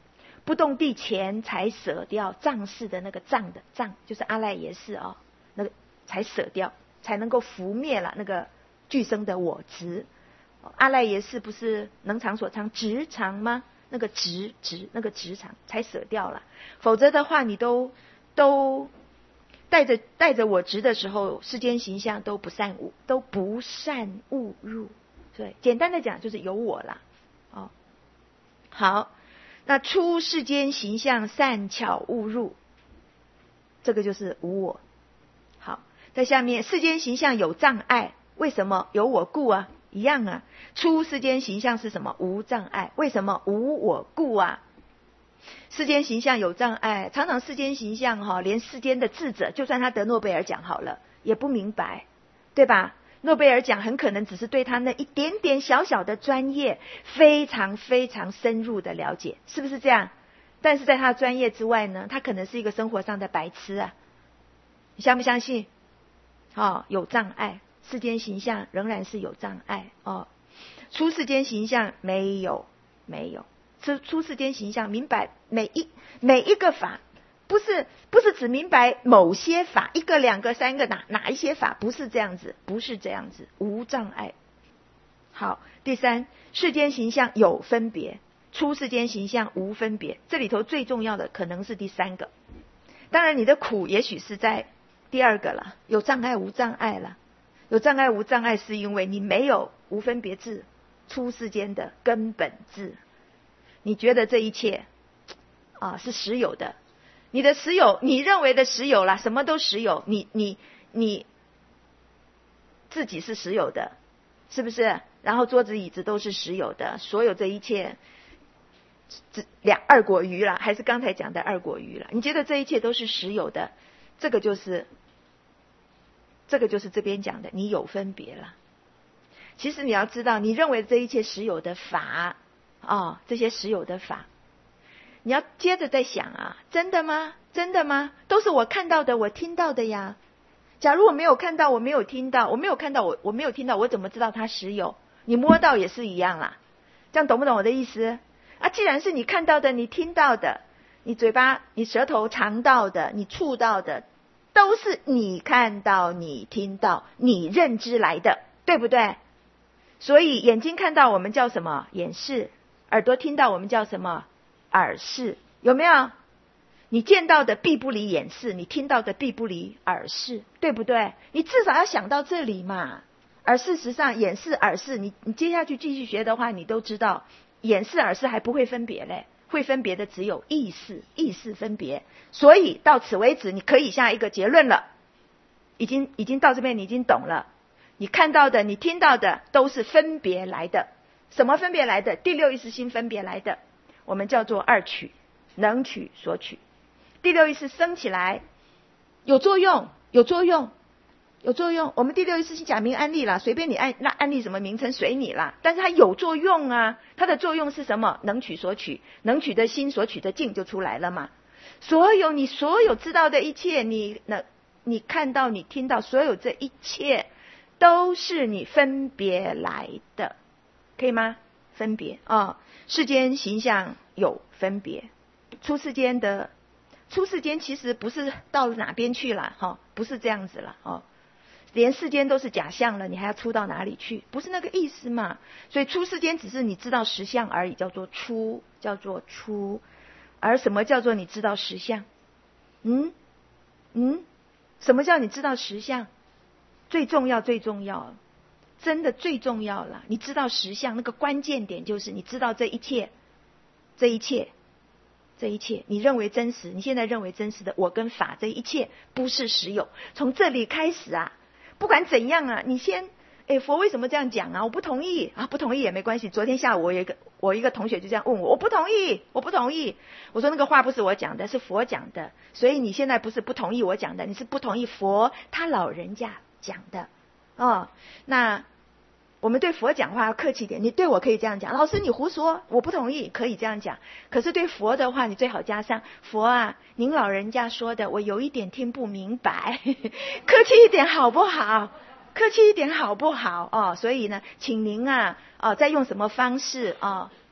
不动地前才舍掉藏识的那个藏的藏，就是阿赖耶识哦，那个才舍掉，才能够伏灭了那个具生的我执。阿赖耶识不是能常所常执常吗？那个执执那个执常才舍掉了，否则的话你都都带着带着我执的时候，世间形象都不善误，都不善误入。所以简单的讲就是有我啦。哦，好，那出世间形象善巧误入，这个就是无我。好，在下面世间形象有障碍，为什么？有我故啊，一样啊。出世间形象是什么？无障碍，为什么？无我故啊。世间形象有障碍，常常世间形象哈、哦，连世间的智者，就算他得诺贝尔奖好了，也不明白，对吧？诺贝尔奖很可能只是对他那一点点小小的专业非常非常深入的了解，是不是这样？但是在他的专业之外呢，他可能是一个生活上的白痴啊，你相不相信？哦，有障碍，世间形象仍然是有障碍哦。出世间形象没有没有，出出世间形象明白每一每一个法，不是不是只明白某些法，一个两个三个哪哪一些法，不是这样子，不是这样子，无障碍。好，第三，世间形象有分别，出世间形象无分别。这里头最重要的可能是第三个，当然你的苦也许是在第二个了，有障碍无障碍了。有障碍无障碍是因为你没有无分别智，出世间的根本智。你觉得这一切啊是实有的，你的实有，你认为的实有啦，什么都实有，你你你自己是实有的，是不是？然后桌子椅子都是实有的，所有这一切两二果鱼啦，还是刚才讲的二果鱼啦，你觉得这一切都是实有的，这个就是这个就是这边讲的你有分别了。其实你要知道，你认为这一切实有的法哦，这些实有的法，你要接着再想啊，真的吗？真的吗？都是我看到的，我听到的呀。假如我没有看到，我没有听到，我没有看到，我我没有听到，我怎么知道它实有？你摸到也是一样啦，这样懂不懂我的意思？啊，既然是你看到的，你听到的，你嘴巴、你舌头尝到的，你触到的，都是你看到、你听到、你认知来的，对不对？所以眼睛看到我们叫什么？眼视。耳朵听到我们叫什么？耳视。有没有？你见到的必不离眼视，你听到的必不离耳视，对不对？你至少要想到这里嘛。而事实上眼视耳视，你你接下去继续学的话，你都知道眼视耳视还不会分别嘞，会分别的只有意识，意识分别。所以到此为止，你可以下一个结论了，已经已经到这边，你已经懂了。你看到的，你听到的，都是分别来的。什么分别来的？第六意识心分别来的，我们叫做二取，能取所取。第六意识升起来，有作用，有作用，有作用。我们第六意识心假名安立啦，随便你按那安立什么名称随你啦，但是它有作用啊。它的作用是什么？能取所取，能取的心所取的境就出来了嘛。所有你所有知道的一切，你那你看到你听到所有这一切，都是你分别来的，可以吗？分别啊、哦，世间形象有分别，出世间的出世间其实不是到哪边去了哈、哦，不是这样子了哦，连世间都是假象了，你还要出到哪里去？不是那个意思嘛。所以出世间只是你知道实相而已，叫做出，叫做出。而什么叫做你知道实相？嗯嗯，什么叫你知道实相？最重要最重要，真的最重要了。你知道实相，那个关键点就是你知道这一切，这一切，这一切，你认为真实，你现在认为真实的我跟法，这一切不是实有。从这里开始啊，不管怎样啊，你先，哎，佛为什么这样讲啊？我不同意啊，不同意也没关系。昨天下午我有一个我一个同学就这样问我，我不同意，我不同意。我说那个话不是我讲的，是佛讲的，所以你现在不是不同意我讲的，你是不同意佛他老人家讲的哦。那我们对佛讲话要客气点，你对我可以这样讲，老师你胡说，我不同意，可以这样讲。可是对佛的话，你最好加上佛啊，您老人家说的，我有一点听不明白，客气一点好不好？客气一点好不好？哦，所以呢，请您啊，哦，再用什么方式哦，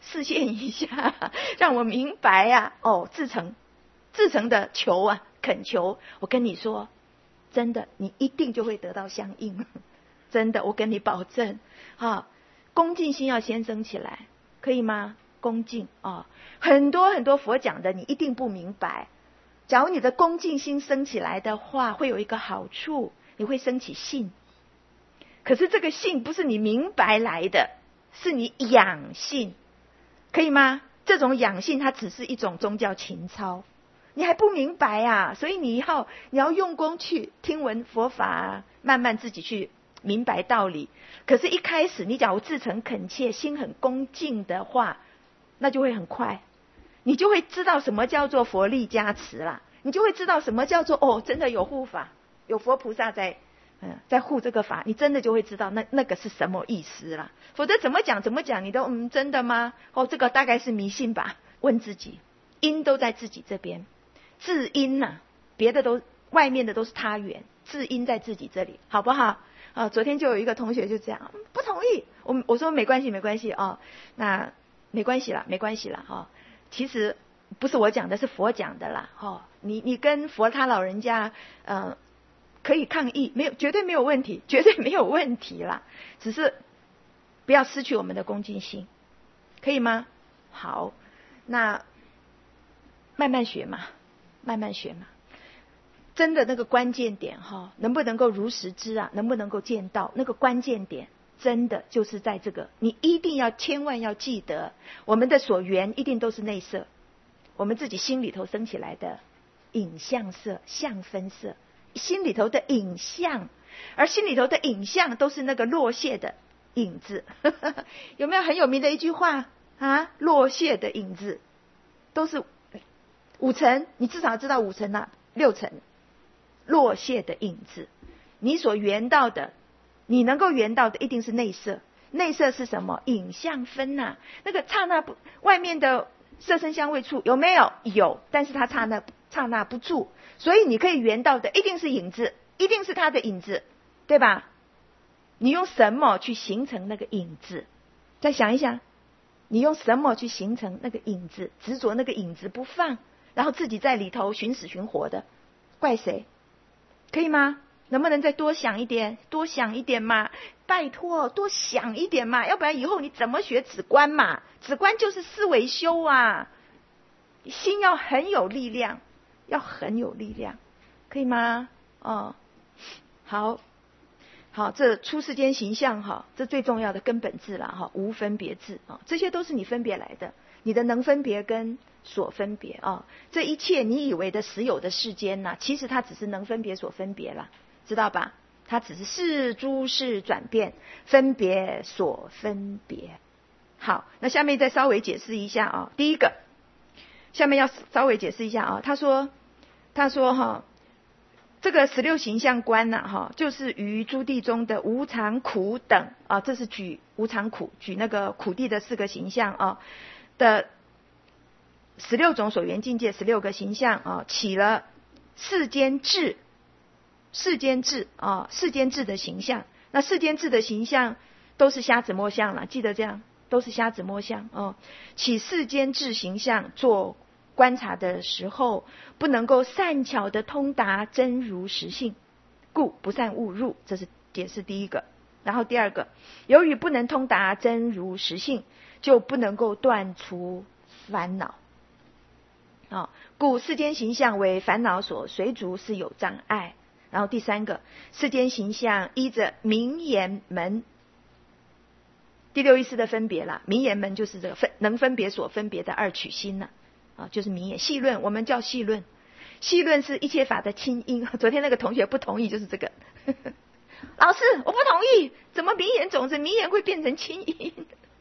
示现一下，让我明白啊。哦，至诚，至诚的求啊，恳求。我跟你说，真的，你一定就会得到相应。真的，我跟你保证。啊，恭敬心要先升起来，可以吗？恭敬啊，很多很多佛讲的，你一定不明白。假如你的恭敬心升起来的话，会有一个好处，你会升起信。可是这个信不是你明白来的，是你养信，可以吗？这种养信它只是一种宗教情操，你还不明白啊，所以你要你要用功去听闻佛法，慢慢自己去明白道理。可是一开始你假如至诚恳切，心很恭敬的话，那就会很快，你就会知道什么叫做佛力加持啦，你就会知道什么叫做哦，真的有护法，有佛菩萨在嗯在护这个法，你真的就会知道那那个是什么意思啦。否则怎么讲怎么讲，你都嗯真的吗？哦，这个大概是迷信吧。问自己，因都在自己这边，自因呐、啊，别的都外面的都是他缘，自因在自己这里，好不好？啊，昨天就有一个同学就这样不同意，我我说没关系没关系哦，那没关系啦没关系啦哦，其实不是我讲的，是佛讲的啦哦，你你跟佛他老人家呃可以抗议，没有绝对没有问题，绝对没有问题啦，只是不要失去我们的恭敬心，可以吗？好，那慢慢学嘛，慢慢学嘛。真的那个关键点哈，能不能够如实知啊？能不能够见到那个关键点？真的就是在这个，你一定要千万要记得，我们的所缘一定都是内色，我们自己心里头生起来的影像色、相分色，心里头的影像，而心里头的影像都是那个落谢的影子。有没有很有名的一句话啊？落谢的影子都是五层，你至少知道五层啊，六层。落谢的影子，你所缘到的，你能够缘到的一定是内色。内色是什么？影像分呐、啊，那个刹那不，外面的色声香味触有没有？有，但是它刹那刹那不住，所以你可以缘到的一定是影子，一定是它的影子，对吧？你用什么去形成那个影子？再想一想，你用什么去形成那个影子？执着那个影子不放，然后自己在里头寻死寻活的，怪谁？可以吗？能不能再多想一点，多想一点嘛？拜托，多想一点嘛，要不然以后你怎么学止观嘛？止观就是思维修啊，心要很有力量，要很有力量，可以吗？哦，好，好，这出世间形象哈，这最重要的根本智了哈，无分别智啊，这些都是你分别来的，你的能分别跟所分别啊，这一切你以为的实有的世间呐、啊，其实它只是能分别所分别啦，知道吧？它只是是诸事转变，分别所分别。好，那下面再稍微解释一下啊。第一个，下面要稍微解释一下啊。他说，他说哈，这个十六形象观呐、啊、哈，就是于诸地中的无常苦等啊，这是举无常苦，举那个苦地的四个形象啊的。十六种所缘境界，十六个形象啊，起了世间智，世间智啊，世间智的形象。那世间智的形象都是瞎子摸象了，记得这样，都是瞎子摸象哦。起世间智形象做观察的时候，不能够善巧的通达真如实性，故不善误入，这是解释第一个。然后第二个，由于不能通达真如实性，就不能够断除烦恼。哦，故世间形象为烦恼所随逐，是有障碍。然后第三个，世间形象依着名言门，第六意识的分别啦，名言门就是这个分能分别所分别的二取心呐、啊，啊，就是名言细论，我们叫细论，细论是一切法的清音。昨天那个同学不同意，就是这个，老师我不同意，怎么名言种子名言会变成清音？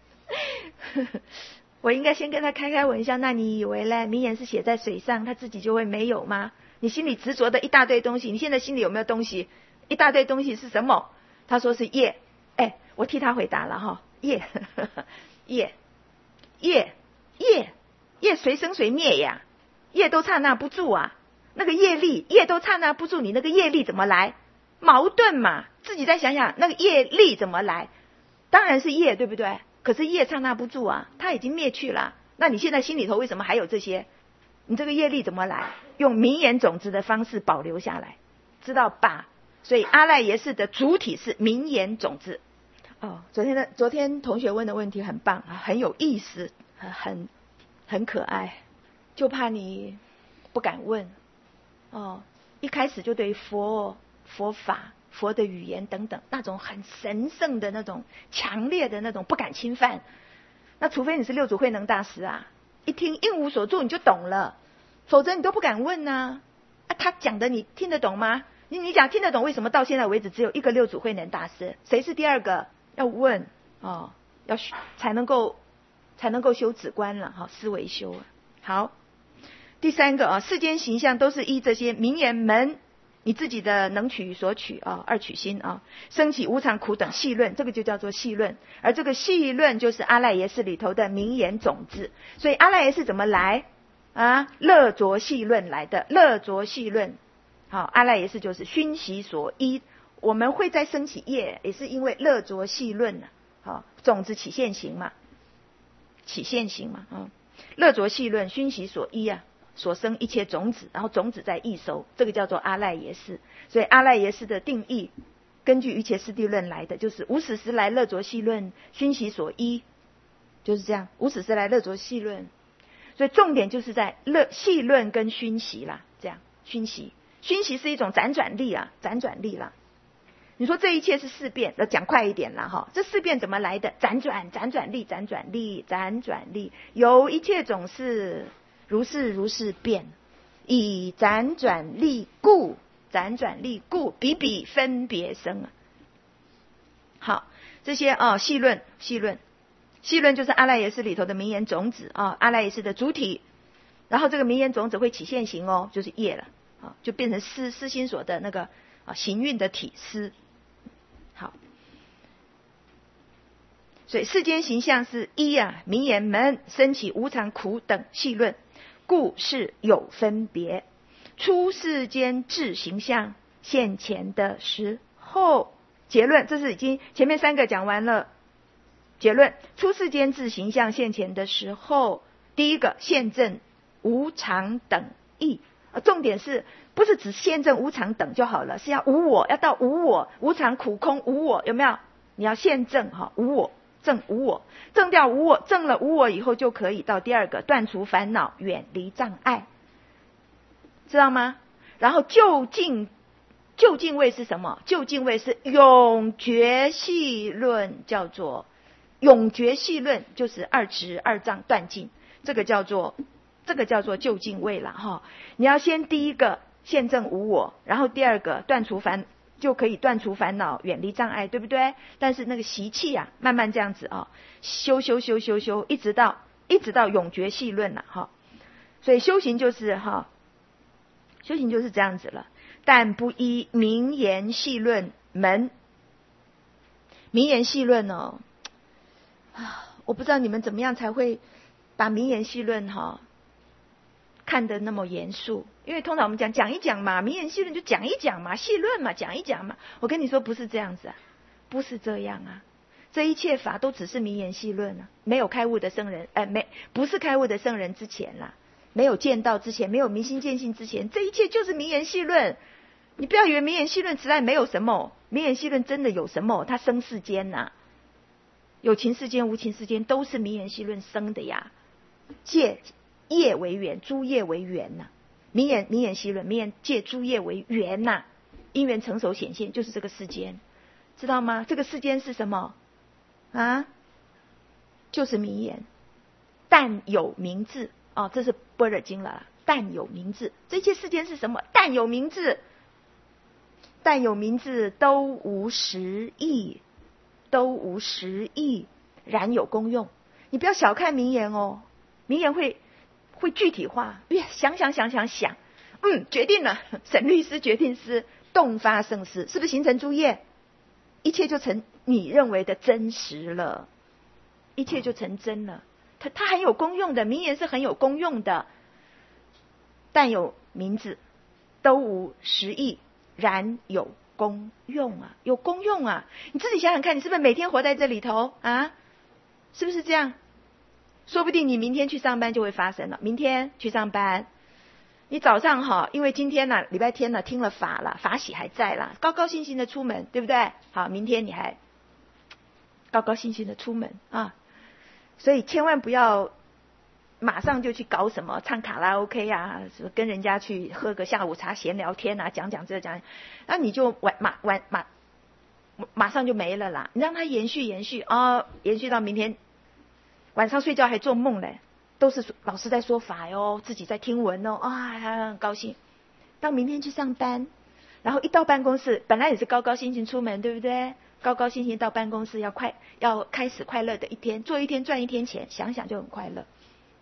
我应该先跟他开开玩笑，那你以为呢？名言是写在水上，他自己就会没有吗？你心里执着的一大堆东西，你现在心里有没有东西？一大堆东西是什么？他说是业。哎，我替他回答了哈，业，业，业，业，业随生随灭呀，业都刹那不住啊。那个业力，业都刹那不住，你那个业力怎么来？矛盾嘛，自己再想想，那个业力怎么来？当然是业，对不对？ 可是业刹那不住啊，它已经灭去了。那你现在心里头为什么还有这些？你这个业力怎么来？用名言种子的方式保留下来，知道吧？所以阿赖耶识的主体是名言种子。哦，昨天的昨天同学问的问题很棒啊，很有意思，很很可爱，就怕你不敢问。哦，一开始就对佛佛法、佛的语言等等那种很神圣的那种强烈的那种不敢侵犯。那除非你是六祖慧能大师啊，一听应无所住你就懂了，否则你都不敢问啊。啊，他讲的你听得懂吗？你你讲听得懂，为什么到现在为止只有一个六祖慧能大师？谁是第二个？要问哦，要才能够才能够修止观了哈、哦，思维修。好，第三个啊，世间形象都是依这些名言门，你自己的能取所取啊，二取心啊，升起无常苦等细论，这个就叫做细论。而这个细论就是阿赖耶识里头的名言种子。所以阿赖耶识怎么来啊？乐着细论来的，乐着细论。好，阿赖耶识就是熏习所依。我们会再升起业，也是因为乐着细论呢、啊。好，种子起现行嘛，起现行嘛啊，乐着细论，熏习所依啊，所生一切种子，然后种子再易收，这个叫做阿赖耶识。所以阿赖耶识的定义，根据瑜伽师地论来的，就是无始时来乐着细论，熏习所依，就是这样。无始时来乐着细论，所以重点就是在乐细论跟熏习啦，这样熏习，熏习是一种辗转力啊，辗转力啦。你说这一切是四变，那讲快一点啦哈。这四变怎么来的？辗转，辗转力，辗转力，辗转力。有一切总是如是如是变，以辗转力故，辗转力故，比比分别生啊。好，这些啊、哦、细论，细论，细论就是阿赖耶识里头的名言种子啊、哦，阿赖耶识的主体。然后这个名言种子会起现行哦，就是业了啊、哦，就变成思思心所的那个啊行运的体思。好，所以世间形象是一啊，名言门升起无常苦等细论，故是有分别。出世间智形象现前的时候，结论，这是已经前面三个讲完了。结论，出世间智形象现前的时候，第一个现证无常等义。重点是不是只现证无常等就好了，是要无我，要到无我，无常苦空无我，有没有？你要现证哈，无我，证无我，证掉无我，证了无我以后，就可以到第二个断除烦恼，远离障碍，知道吗？然后究竟究竟位是什么？究竟位是永绝细论，叫做永绝细论，就是二执二障断尽，这个叫做这个叫做究竟位了哈。你要先第一个现证无我，然后第二个断除烦，就可以断除烦恼，远离障碍，对不对？但是那个习气啊，慢慢这样子啊，修修修修修，一直到一直到永绝细论了哈。所以修行就是哈，修行就是这样子了，但不依名言细论门。名言细论哦，啊，我不知道你们怎么样才会把名言细论哈看得那么严肃，因为通常我们讲讲一讲嘛，名言细论就讲一讲嘛，细论嘛，讲一讲嘛。我跟你说不是这样子啊，不是这样啊，这一切法都只是名言细论啊，没有开悟的圣人，呃，没不是开悟的圣人之前啦，没有见到之前，没有明心见性之前，这一切就是名言细论。你不要以为名言细论实在没有什么，名言细论真的有什么？它生世间呐、啊，有情世间、无情世间都是名言细论生的呀，借业为缘，诸业为缘呐、啊。名言名言细论，名言借诸业为缘呐、啊，因缘成熟显现，就是这个世间，知道吗？这个世间是什么啊？就是名言，但有名字哦，这是般若经了。但有名字，这些世间是什么？但有名字，但有名字都无实义，都无实义，然有功用。你不要小看名言哦，名言会会具体化，想想想想想，嗯，决定了，审律师决定师，动发生思，是不是形成诸业？一切就成你认为的真实了，一切就成真了。它它很有功用的，名言是很有功用的。但有名字，都无实义，然有功用啊，有功用啊！你自己想想看，你是不是每天活在这里头啊？ 是不是这样？说不定你明天去上班就会发生了。明天去上班，你早上哈，因为今天呢、啊、礼拜天呢听了法了，法喜还在啦，高高兴兴的出门，对不对？好，明天你还高高兴兴的出门啊，所以千万不要马上就去搞什么唱卡拉 OK 啊，跟人家去喝个下午茶闲聊天啊，讲讲这讲，那你就晚马晚马马上就没了啦。你让它延续延续啊、哦，延续到明天晚上睡觉还做梦嘞，都是老师在说法哟，自己在听闻哦，啊，很高兴。到明天去上班，然后一到办公室，本来也是高高兴兴出门，对不对？高高兴兴到办公室，要快要开始快乐的一天，做一天赚一天钱，想想就很快乐。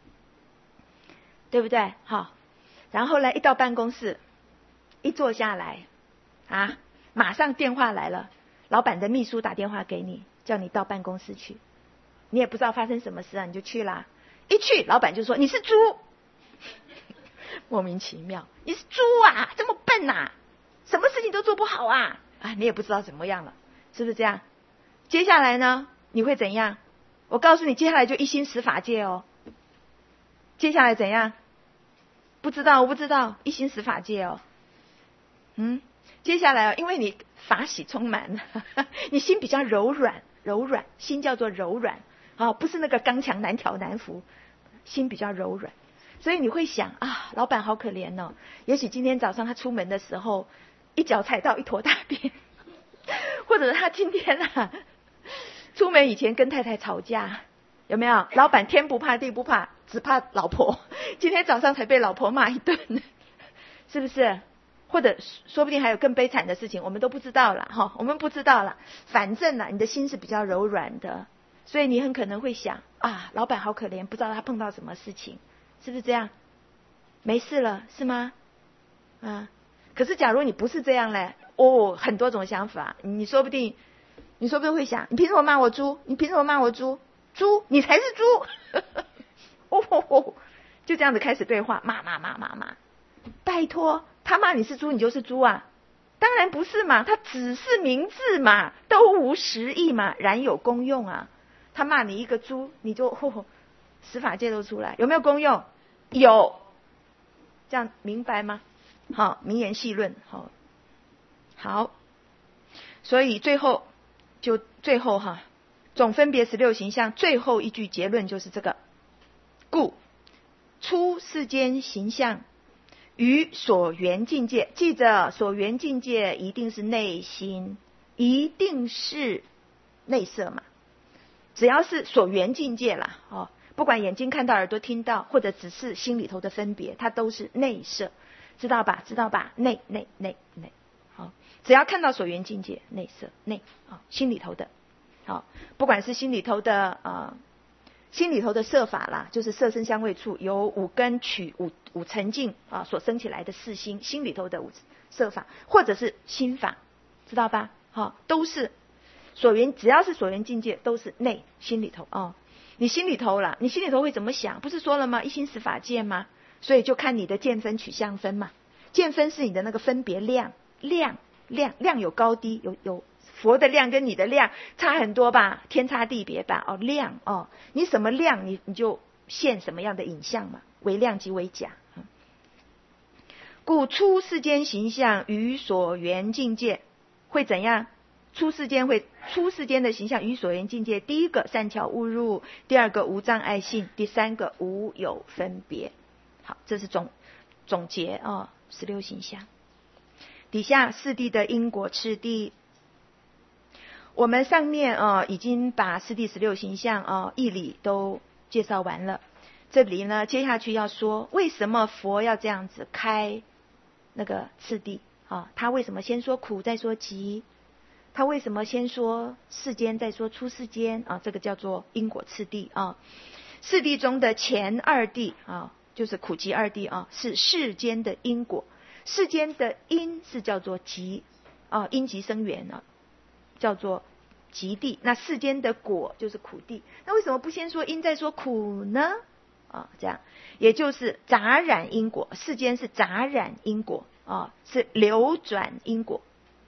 对不对？好，然后呢，一到办公室，一坐下来，啊，马上电话来了，老板的秘书打电话给你，叫你到办公室去，你也不知道发生什么事啊，你就去啦。一去，老板就说你是猪，莫名其妙，你是猪啊，这么笨啊，什么事情都做不好啊，啊，你也不知道怎么样了，是不是这样？接下来呢，你会怎样？我告诉你，接下来就一心十法界哦。接下来怎样？不知道，我不知道，一心十法界哦。嗯，接下来因为你法喜充满了，你心比较柔软，柔软，心叫做柔软啊，不是那个刚强难调难服，心比较柔软，所以你会想啊，老板好可怜哦。也许今天早上他出门的时候，一脚踩到一坨大便，或者他今天啊，出门以前跟太太吵架。有没有？老板天不怕地不怕，只怕老婆。今天早上才被老婆骂一顿，是不是？或者说不定还有更悲惨的事情，我们都不知道了哈，我们不知道了。反正啊，你的心是比较柔软的，所以你很可能会想啊，老板好可怜，不知道他碰到什么事情，是不是这样？没事了，是吗？啊，可是假如你不是这样嘞，哦，很多种想法，你说不定，你说不定会想，你凭什么骂我猪？你凭什么骂我猪？猪，你才是猪！哦吼吼，就这样子开始对话，骂骂骂骂骂。拜托，他骂你是猪，你就是猪啊？当然不是嘛，他只是名字嘛，都无实义嘛，然有功用啊。他骂你一个猪，你就吼吼，十法界都出来，有没有功用？有，这样明白吗？好，名言细论，好，好，所以最后就最后哈。总分别十六形象，最后一句结论就是这个。故出世间形象于所缘境界，记着所缘境界一定是内心，一定是内色嘛。只要是所缘境界啦，哦，不管眼睛看到、耳朵听到，或者只是心里头的分别，它都是内色，知道吧？知道吧？内内内内，好，只要看到所缘境界，内色内，啊，心里头的。好，不管是心里头的呃，心里头的色法啦，就是色声香味触，由五根取五五尘境啊所生起来的四心，心里头的五色法，或者是心法，知道吧？好，都是所缘，只要是所缘境界，都是内心里头哦。你心里头啦，你心里头会怎么想？不是说了吗？一心十法界吗？所以就看你的见分取相分嘛。见分是你的那个分别量，量量量有高低，有有。佛的量跟你的量差很多吧，天差地别吧。哦，量哦，你什么量，你你就现什么样的影像嘛，为量即为假。嗯、故出世间形象与所缘境界会怎样？出世间会出世间的形象与所缘境界，第一个善巧误入，第二个无障碍性，第三个无有分别。好，这是总总结哦，十六形象。底下四谛的因果次第。我们上面啊、呃、已经把四谛十六形象啊义理都介绍完了，这里呢接下去要说为什么佛要这样子开那个次第啊？他为什么先说苦再说集？他为什么先说世间再说出世间啊？这个叫做因果次第啊。四谛中的前二谛啊，就是苦集二谛啊，是世间的因果，世间的因是叫做集啊，因集生缘啊。叫做集谛，那世间的果就是苦谛。那为什么不先说因再说苦呢？啊，这样，也就是杂染因果，世间是杂染因果啊，是流转因果。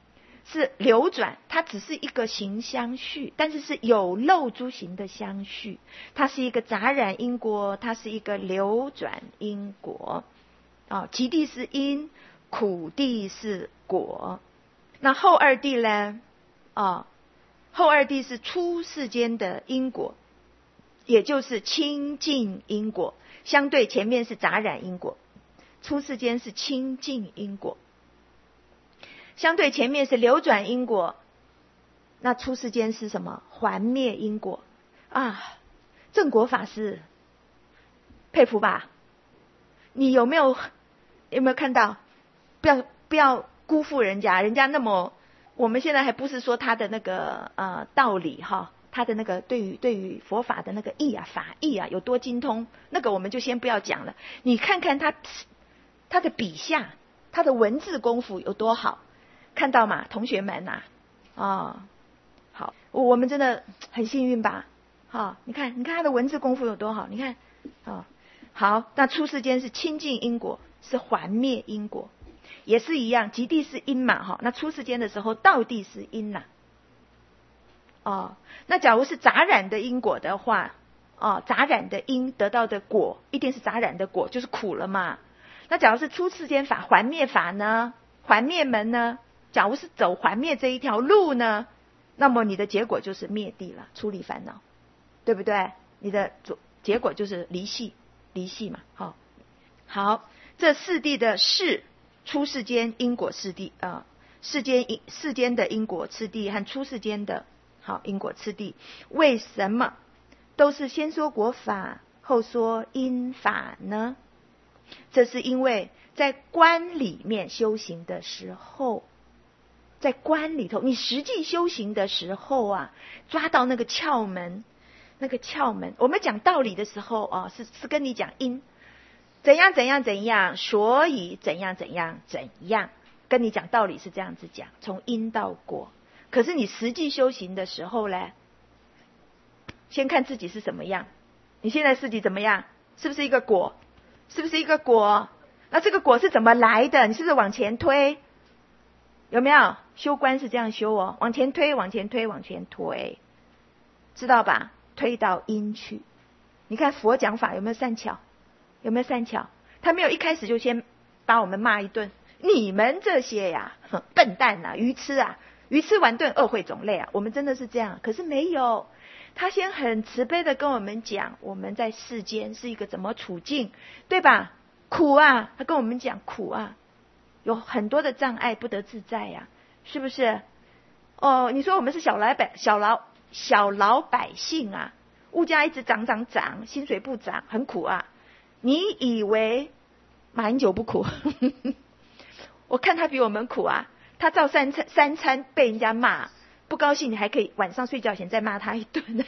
是流转，它只是一个行相续，但是是有漏诸行的相续，它是一个杂染因果，它是一个流转因果。哦，极地是因，苦地是果。那后二地呢？哦，后二地是出世间的因果，也就是清净因果，相对前面是杂染因果，出世间是清净因果，相对前面是流转因果，那出世间是什么？还灭因果啊！正果法师，佩服吧？你有没有有没有看到？不要不要辜负人家，人家那么，我们现在还不是说他的那个呃道理哈，他的那个对于对于佛法的那个义啊法义啊有多精通，那个我们就先不要讲了。你看看他他的笔下，他的文字功夫有多好，看到吗，同学们呐、啊？哦，好，我们真的很幸运吧？好、哦，你看你看他的文字功夫有多好，你看，哦，好，那出世间是清净因果，是还灭因果。也是一样，极地是因嘛，哈，那出世间的时候，道地是因呐、啊。哦，那假如是杂染的因果的话，哦，杂染的因得到的果，一定是杂染的果，就是苦了嘛。那假如是出世间法还灭法呢？还灭门呢？假如是走还灭这一条路呢，那么你的结果就是灭地了，出离烦恼，对不对？你的结果就是离系，离系嘛，好、哦，好，这四谛的世。出世间因果次第啊，世间因世间的因果次第和出世间的好因果次第，为什么都是先说果法后说因法呢？这是因为在观里面修行的时候，在观里头，你实际修行的时候啊，抓到那个窍门，那个窍门。我们讲道理的时候啊，是是跟你讲因。怎样怎样怎样，所以怎样怎样怎样，跟你讲道理是这样子讲，从因到果。可是你实际修行的时候呢，先看自己是什么样。你现在自己怎么样？是不是一个果？是不是一个果？那这个果是怎么来的？你是不是往前推？有没有？修观是这样修哦，往前推，往前推，往前推，知道吧？推到因去。你看佛讲法有没有善巧？有没有善巧？他没有一开始就先把我们骂一顿，你们这些呀，笨蛋啊，愚痴啊，愚痴完顿，恶会种类啊，我们真的是这样。可是没有，他先很慈悲的跟我们讲，我们在世间是一个怎么处境，对吧？苦啊，他跟我们讲苦啊，有很多的障碍不得自在呀、啊，是不是？哦，你说我们是小老百小老小老百姓啊，物价一直涨涨涨，薪水不涨，很苦啊。你以为马英九不苦？我看他比我们苦啊！他照三餐三餐被人家骂，不高兴你还可以晚上睡觉前再骂他一顿，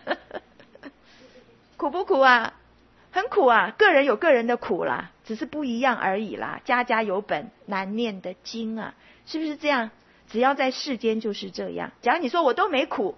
苦不苦啊？很苦啊！个人有个人的苦啦，只是不一样而已啦。家家有本难念的经啊，是不是这样？只要在世间就是这样。假如你说我都没苦，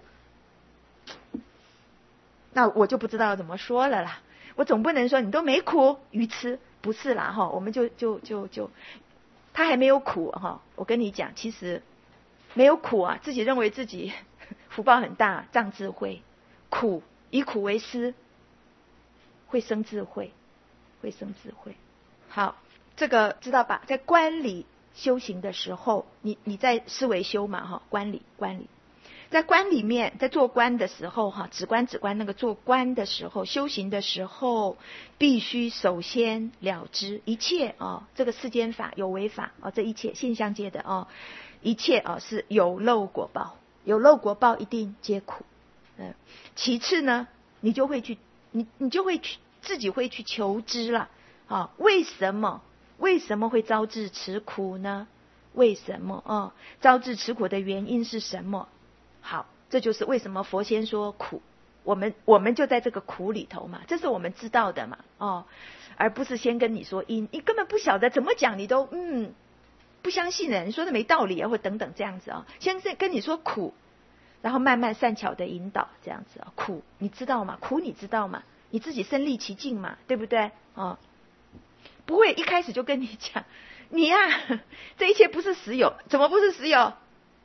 那我就不知道怎么说了啦。我总不能说你都没苦，愚痴，不是啦哈，我们就就就就，他还没有苦哈。我跟你讲，其实没有苦啊，自己认为自己福报很大，障智慧，苦以苦为师，会生智慧，会生智慧。好，这个知道吧？在观里修行的时候，你你在思维修嘛哈，观里观里。在观里面，在做观的时候哈，止观止观那个做观的时候，修行的时候，必须首先了知一切啊、哦，这个世间法有为法啊、哦，这一切现象界的啊、哦，一切啊、哦、是有漏果报，有漏果报一定皆苦。嗯，其次呢，你就会去，你你就会去自己会去求知了啊、哦，为什么为什么会招致此苦呢？为什么啊、哦？招致此苦的原因是什么？好，这就是为什么佛先说苦，我们我们就在这个苦里头嘛，这是我们知道的嘛，哦，而不是先跟你说因，你根本不晓得怎么讲，你都嗯不相信人，你说的没道理啊，或等等这样子啊、哦，先跟你说苦，然后慢慢善巧的引导这样子啊、哦，苦你知道吗？苦你知道吗？你自己身历其境嘛，对不对？哦，不会一开始就跟你讲，你呀、啊，这一切不是实有，怎么不是实有？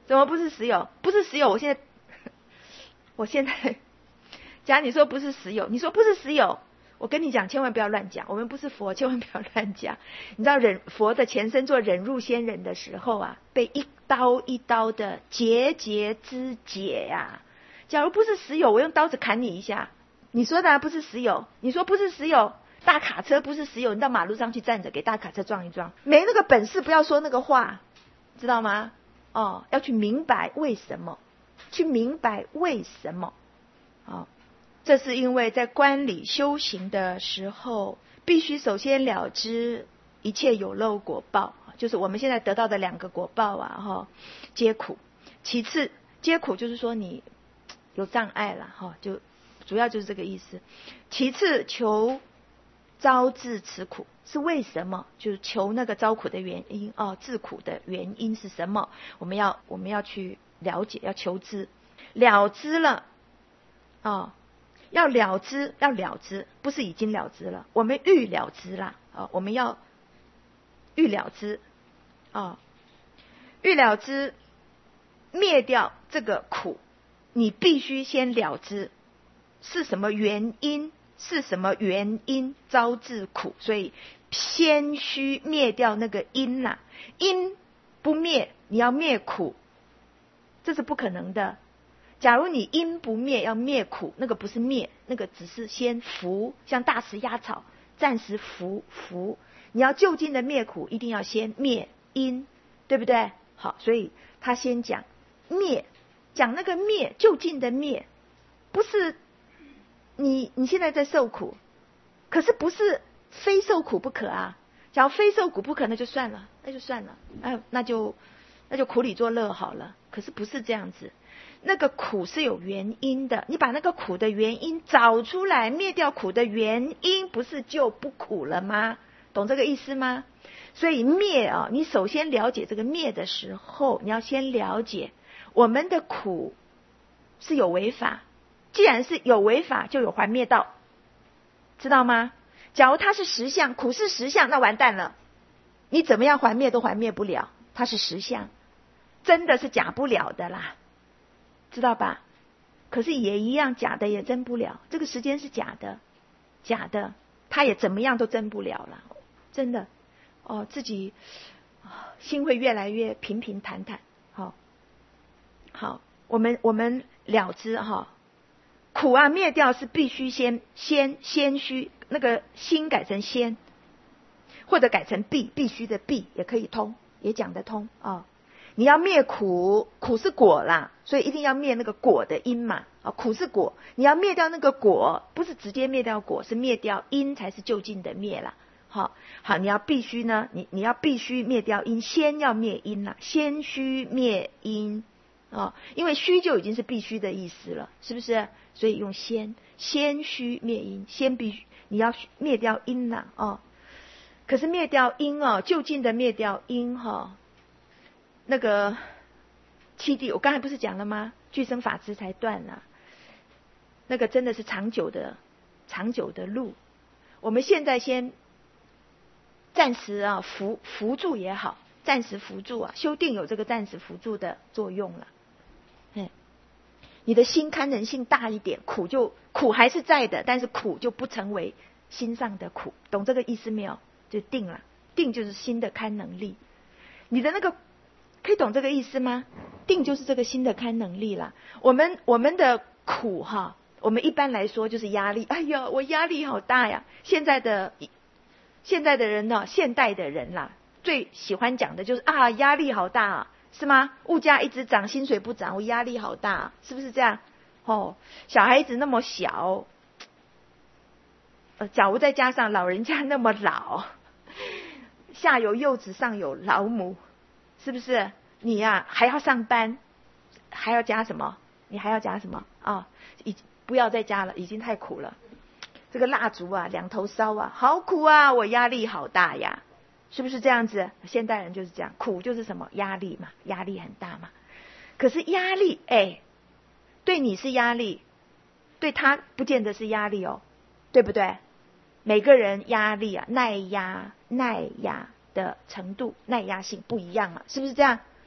怎么不是实有？不是实有，我现在我现在假如你说不是实有，你说不是实有，我跟你讲千万不要乱讲，我们不是佛，千万不要乱讲。你知道忍佛的前身做忍辱仙人的时候啊，被一刀一刀的节节肢解呀、啊。假如不是实有，我用刀子砍你一下，你说的、啊、不是实有，你说不是实有，大卡车不是实有，你到马路上去站着给大卡车撞一撞，没那个本事不要说那个话，知道吗？哦，要去明白为什么，去明白为什么。哦，这是因为在观理修行的时候，必须首先了知一切有漏果报，就是我们现在得到的两个果报啊，哈、哦，皆苦。其次，皆苦就是说你有障碍了，哈、哦，就主要就是这个意思。其次，求招致此苦是为什么？就是求那个招苦的原因哦，治苦的原因是什么？我们要我们要去了解，要求知，了知了。哦，要了知，要了知，不是已经了知了，我们欲了知啦，哦，我们要欲了知，哦，欲了知，灭掉这个苦，你必须先了知是什么原因，是什么原因招致苦，所以先须灭掉那个因啦，因不灭，你要灭苦，这是不可能的。假如你因不灭要灭苦，那个不是灭，那个只是先伏，像大石压草，暂时伏伏。你要就近的灭苦，一定要先灭因，对不对？好，所以他先讲灭，讲那个灭，就近的灭，不是你你现在在受苦，可是不是非受苦不可啊。假如非受苦不可，那就算了，那就算了，哎，那就那就苦里作乐好了。可是不是这样子。那个苦是有原因的，你把那个苦的原因找出来，灭掉苦的原因，不是就不苦了吗？懂这个意思吗？所以灭啊，你首先了解这个灭的时候，你要先了解我们的苦是有为法，既然是有为法，就有还灭道，知道吗？假如它是实相，苦是实相，那完蛋了，你怎么样还灭都还灭不了，它是实相，真的是假不了的啦。知道吧？可是也一样，假的也真不了。这个时间是假的，假的，他也怎么样都真不了了，真的。哦，自己心会越来越平平坦坦。好，好，我们我们了知哈，苦啊灭掉是必须先先先须，那个心改成先，或者改成必，必须的必也可以通，也讲得通啊。哦，你要灭苦，苦是果啦，所以一定要灭那个果的因嘛。啊，苦是果，你要灭掉那个果，不是直接灭掉果，是灭掉因才是就近的灭啦。好，好，你要必须呢，你你要必须灭掉因，先要灭因啦，先须灭因哦，因为须就已经是必须的意思了，是不是？所以用先，先须灭因，先必须你要灭掉因啦哦。可是灭掉因哦，就近的灭掉因哈。哦，那个七地，我刚才不是讲了吗？俱生法执才断啊，那个真的是长久的、长久的路。我们现在先暂时啊扶扶住也好，暂时扶住啊，修定有这个暂时扶住的作用了。嗯，你的心堪能性大一点，苦就苦还是在的，但是苦就不成为心上的苦，懂这个意思没有？就定了，定就是心的堪能力。你的那个。可以懂这个意思吗？定就是这个心的堪能力啦。我们我们的苦哈，我们一般来说就是压力。哎呀，我压力好大呀！现在的现在的人呢，现代的人啦，最喜欢讲的就是啊，压力好大啊，是吗？物价一直涨，薪水不涨，我压力好大，是不是这样？哦，小孩子那么小，呃，假如再加上老人家那么老，下有幼子，上有老母。是不是你呀、啊、还要上班，还要加什么？你还要加什么啊？已不要再加了，已经太苦了。这个蜡烛啊，两头烧啊，好苦啊！我压力好大呀，是不是这样子？现代人就是这样，苦就是什么？压力嘛，压力很大嘛。可是压力，哎，对你是压力，对他不见得是压力哦，对不对？每个人压力啊，耐压，耐压。的程度耐压性不一样嘛，是不是这样？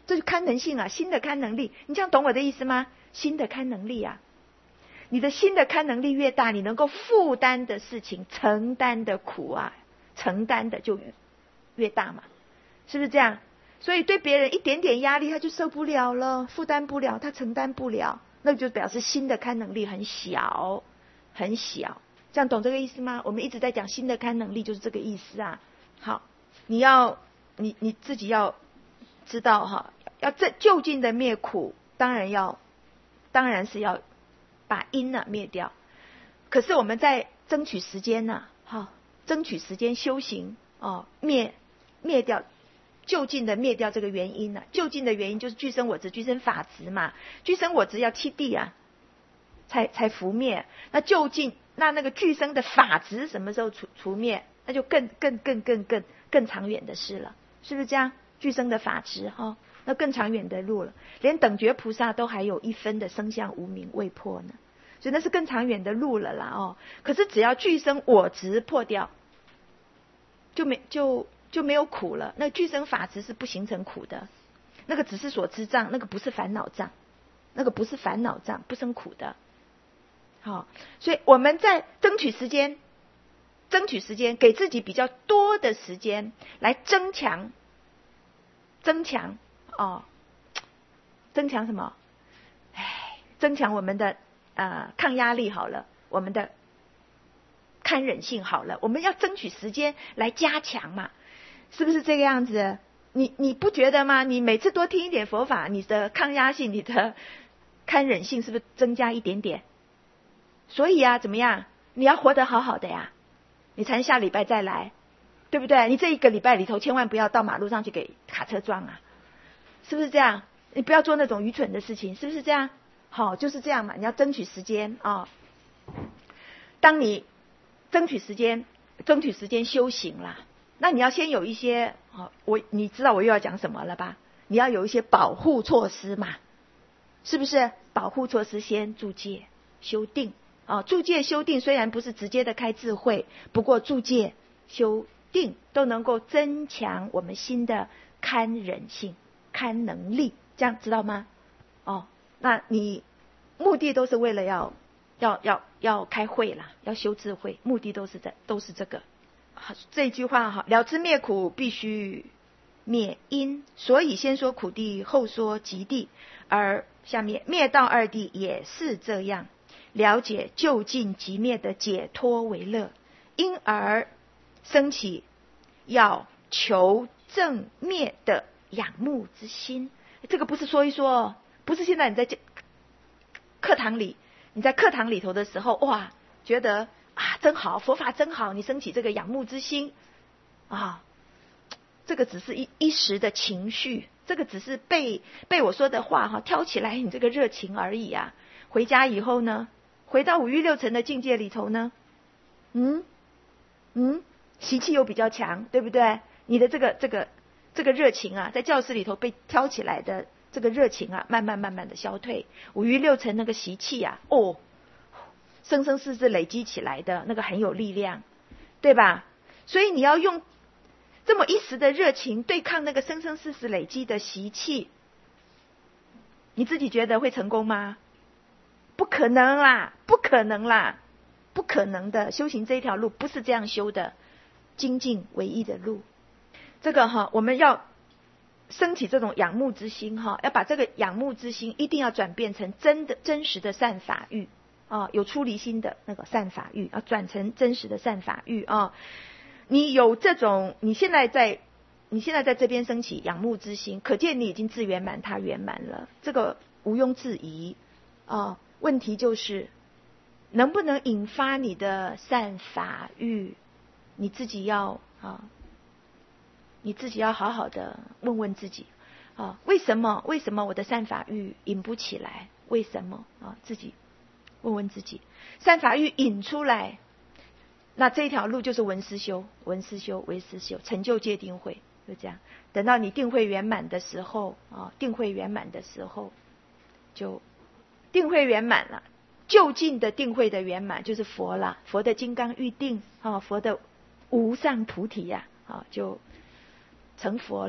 这就堪能性啊，心的堪能力。你这样懂我的意思吗？心的堪能力啊，你的心的堪能力越大，你能够负担的事情、承担的苦啊，承担的就越大嘛，是不是这样？所以对别人一点点压力他就受不了了，负担不了，他承担不了，那就表示心的堪能力很小很小。这样懂这个意思吗？我们一直在讲心的堪能力就是这个意思啊。好，你要你你自己要知道哈，要这就近的灭苦，当然要当然是要把因呢灭掉。可是我们在争取时间呢、啊，好，争取时间修行哦，灭灭掉就近的灭掉这个原因呢、啊。就近的原因就是俱生我执，俱生法执嘛。俱生我执要七地啊，才才伏灭。那就近那那个俱生的法执什么时候除除灭？那就更更更更更更长远的事了，是不是这样？俱生的法执哈、哦，那更长远的路了。连等觉菩萨都还有一分的生相无明未破呢，所以那是更长远的路了啦哦。可是只要俱生我执破掉，就没就就没有苦了。那俱生法执是不形成苦的，那个只是所知障，那个不是烦恼障，那个不是烦恼障，不生苦的。好，所以我们在争取时间，争取时间，给自己比较多的时间来增强，增强哦，增强什么？哎，增强我们的呃抗压力好了，我们的堪忍性好了，我们要争取时间来加强嘛，是不是这个样子？你你不觉得吗？你每次多听一点佛法，你的抗压性、你的堪忍性是不是增加一点点？所以啊，怎么样？你要活得好好的呀，你才能下礼拜再来，对不对？你这一个礼拜里头，千万不要到马路上去给卡车撞啊，是不是这样？你不要做那种愚蠢的事情，是不是这样？好，就是这样嘛。你要争取时间啊、哦。当你争取时间，争取时间修行啦，那你要先有一些哦，我你知道我又要讲什么了吧？你要有一些保护措施嘛，是不是？保护措施先住戒修定。啊，住戒修定虽然不是直接的开智慧，不过住戒修定都能够增强我们心的堪忍性、堪能力，这样知道吗？哦，那你目的都是为了要要要要开会啦，要修智慧，目的都是在都是这个。这句话哈，了知灭苦必须灭因，所以先说苦地，后说极地，而下面灭道二地也是这样。了解就近即灭的解脱为乐，因而升起要求正灭的仰慕之心。这个不是说一说，不是现在你在课堂里，你在课堂里头的时候，哇，觉得啊真好，佛法真好，你升起这个仰慕之心啊，这个只是一一时的情绪，这个只是被被我说的话哈挑起来你这个热情而已啊。回家以后呢？回到五欲六尘的境界里头呢，嗯嗯，习气又比较强，对不对？你的这个这个这个热情啊，在教室里头被挑起来的这个热情啊，慢慢慢慢的消退。五欲六尘那个习气啊，哦，生生世世累积起来的那个很有力量，对吧？所以你要用这么一时的热情对抗那个生生世世累积的习气，你自己觉得会成功吗？不可能啦，不可能啦，不可能的。修行这一条路不是这样修的，精进唯一的路。这个哈，我们要升起这种仰慕之心哈，要把这个仰慕之心一定要转变成真的真实的善法欲啊，有出离心的那个善法欲，要转成真实的善法欲啊。你有这种，你现在在你现在在这边升起仰慕之心，可见你已经自圆满他圆满了，这个毋庸置疑啊。问题就是能不能引发你的善法欲，你自己要啊，你自己要好好的问问自己啊，为什么为什么我的善法欲引不起来？为什么啊？自己问问自己，善法欲引出来，那这条路就是闻思修，闻思修，唯思修，成就戒定慧，就这样。等到你定慧圆满的时候啊，定慧圆满的时候就。定慧圆满了，就近的定慧的圆满就是佛了，佛的金刚喻定啊，佛的无上菩提呀啊，就成佛了。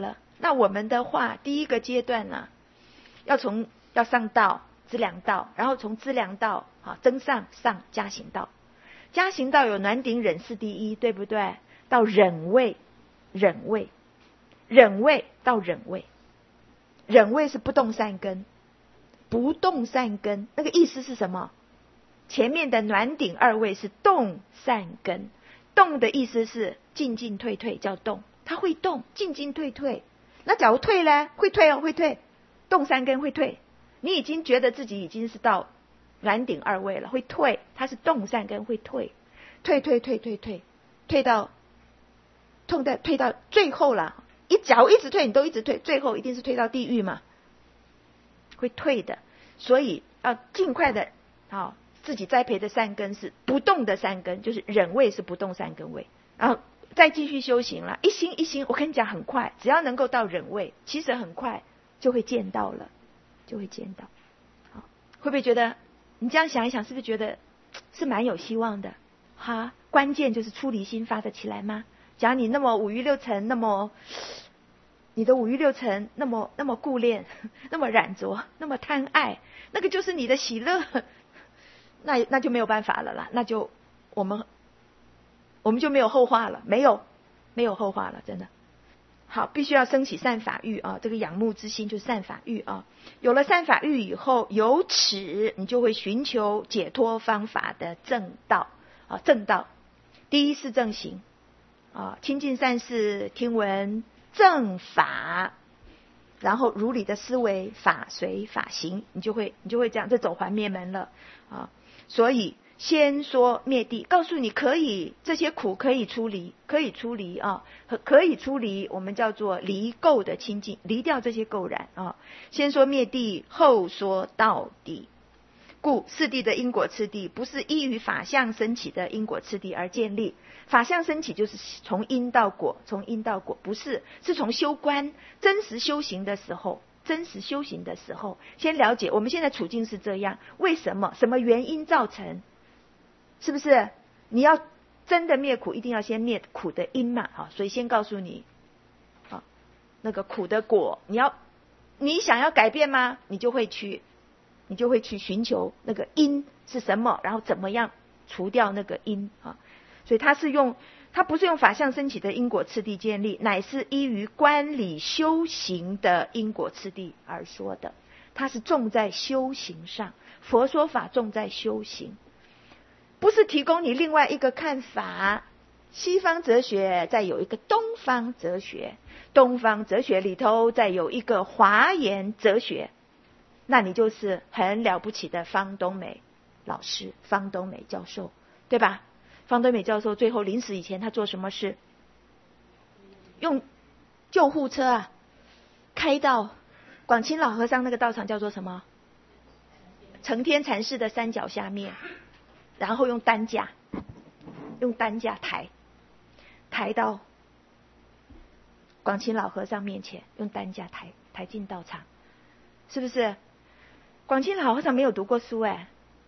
那我们的话，第一个阶段呢、啊，要从要上道资粮道，然后从资粮道啊增上上加行道。加行道有暖顶忍四第一，对不对？到忍位，忍位，忍位到忍位，忍位是不动善根，不动善根那个意思是什么？前面的暖顶二位是动善根，动的意思是进进退退叫动，它会动，进进退退。那假如退呢？会退哦，会退，动善根会退。你已经觉得自己已经是到暖顶二位了，会退，它是动善根会退，退退退退退，退到痛的退到最后了，一脚一直退，你都一直退，最后一定是退到地狱嘛，会退的。所以要尽快的啊。自己栽培的善根是不动的善根，就是忍位是不动善根位，然后再继续修行了，一心一心，我跟你讲很快，只要能够到忍位，其实很快就会见到了，就会见到。好，会不会觉得你这样想一想，是不是觉得是蛮有希望的？哈，关键就是出离心发得起来吗？假如你那么五欲六尘，那么你的五欲六尘那么那么顾恋，那么染着，那么贪爱，那个就是你的喜乐。那那就没有办法了啦，那就我们我们就没有后话了，没有没有后话了，真的。好，必须要升起善法欲啊，这个仰慕之心就是善法欲啊。有了善法欲以后，由此你就会寻求解脱方法的正道啊，正道。第一是正行啊，亲近善事，听闻正法，然后如理的思维，法随法行，你就会你就会这样，这走还灭门了啊。所以先说灭地，告诉你可以，这些苦可以出离，可以出离啊，可以出离，我们叫做离垢的清净，离掉这些垢染啊。先说灭地，后说道地。故四谛的因果次第不是依于法相升起的因果次第而建立，法相升起就是从因到果，从因到果，不是，是从修观真实修行的时候，真实修行的时候，先了解我们现在处境是这样，为什么，什么原因造成，是不是？你要真的灭苦，一定要先灭苦的因嘛，好，所以先告诉你，好，那个苦的果，你要，你想要改变吗？你就会去。你就会去寻求那个因是什么，然后怎么样除掉那个因啊？所以他是用，他不是用法相升起的因果次第建立，乃是依于观理修行的因果次第而说的。他是重在修行上，佛说法重在修行，不是提供你另外一个看法。西方哲学再有一个东方哲学，东方哲学里头再有一个华严哲学。那你就是很了不起的方东美老师，方东美教授，对吧？方东美教授最后临死以前，他做什么事？用救护车啊，开到广清老和尚那个道场叫做什么？承天禅师的山脚下面，然后用担架，用担架抬，抬到广清老和尚面前，用担架抬，抬进道场，是不是？广清老和尚没有读过书哎，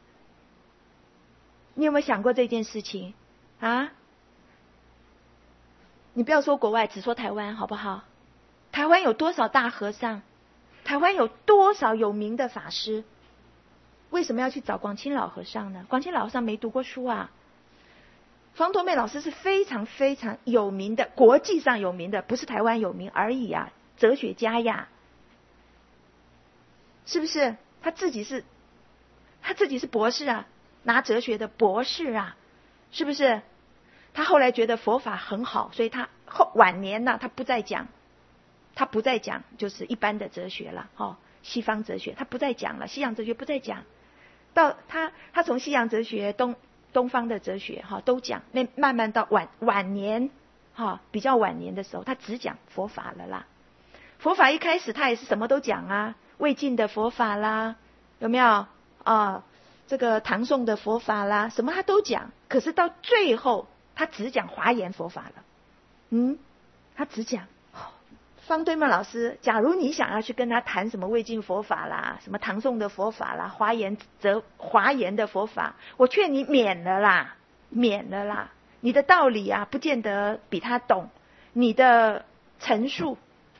你有没有想过这件事情啊？你不要说国外，只说台湾好不好？台湾有多少大和尚？台湾有多少有名的法师？为什么要去找广清老和尚呢？广清老和尚没读过书啊。方多妹老师是非常非常有名的，国际上有名的，不是台湾有名而已啊，哲学家呀，是不是？他自己是，他自己是博士啊，拿哲学的博士啊，是不是？他后来觉得佛法很好，所以他后晚年呢、啊，他不再讲，他不再讲就是一般的哲学了，哦，西方哲学他不再讲了，西洋哲学不再讲，到他他从西洋哲学东东方的哲学哈、哦、都讲，那慢慢到晚晚年哈、哦、比较晚年的时候，他只讲佛法了啦。佛法一开始他也是什么都讲啊。魏晋的佛法啦，有没有啊？这个唐宋的佛法啦，什么他都讲。可是到最后，他只讲华严佛法了。嗯，他只讲。方对梦老师，假如你想要去跟他谈什么魏晋佛法啦，什么唐宋的佛法啦，华严则华严的佛法，我劝你免了啦，免了啦。你的道理啊，不见得比他懂，你的陈述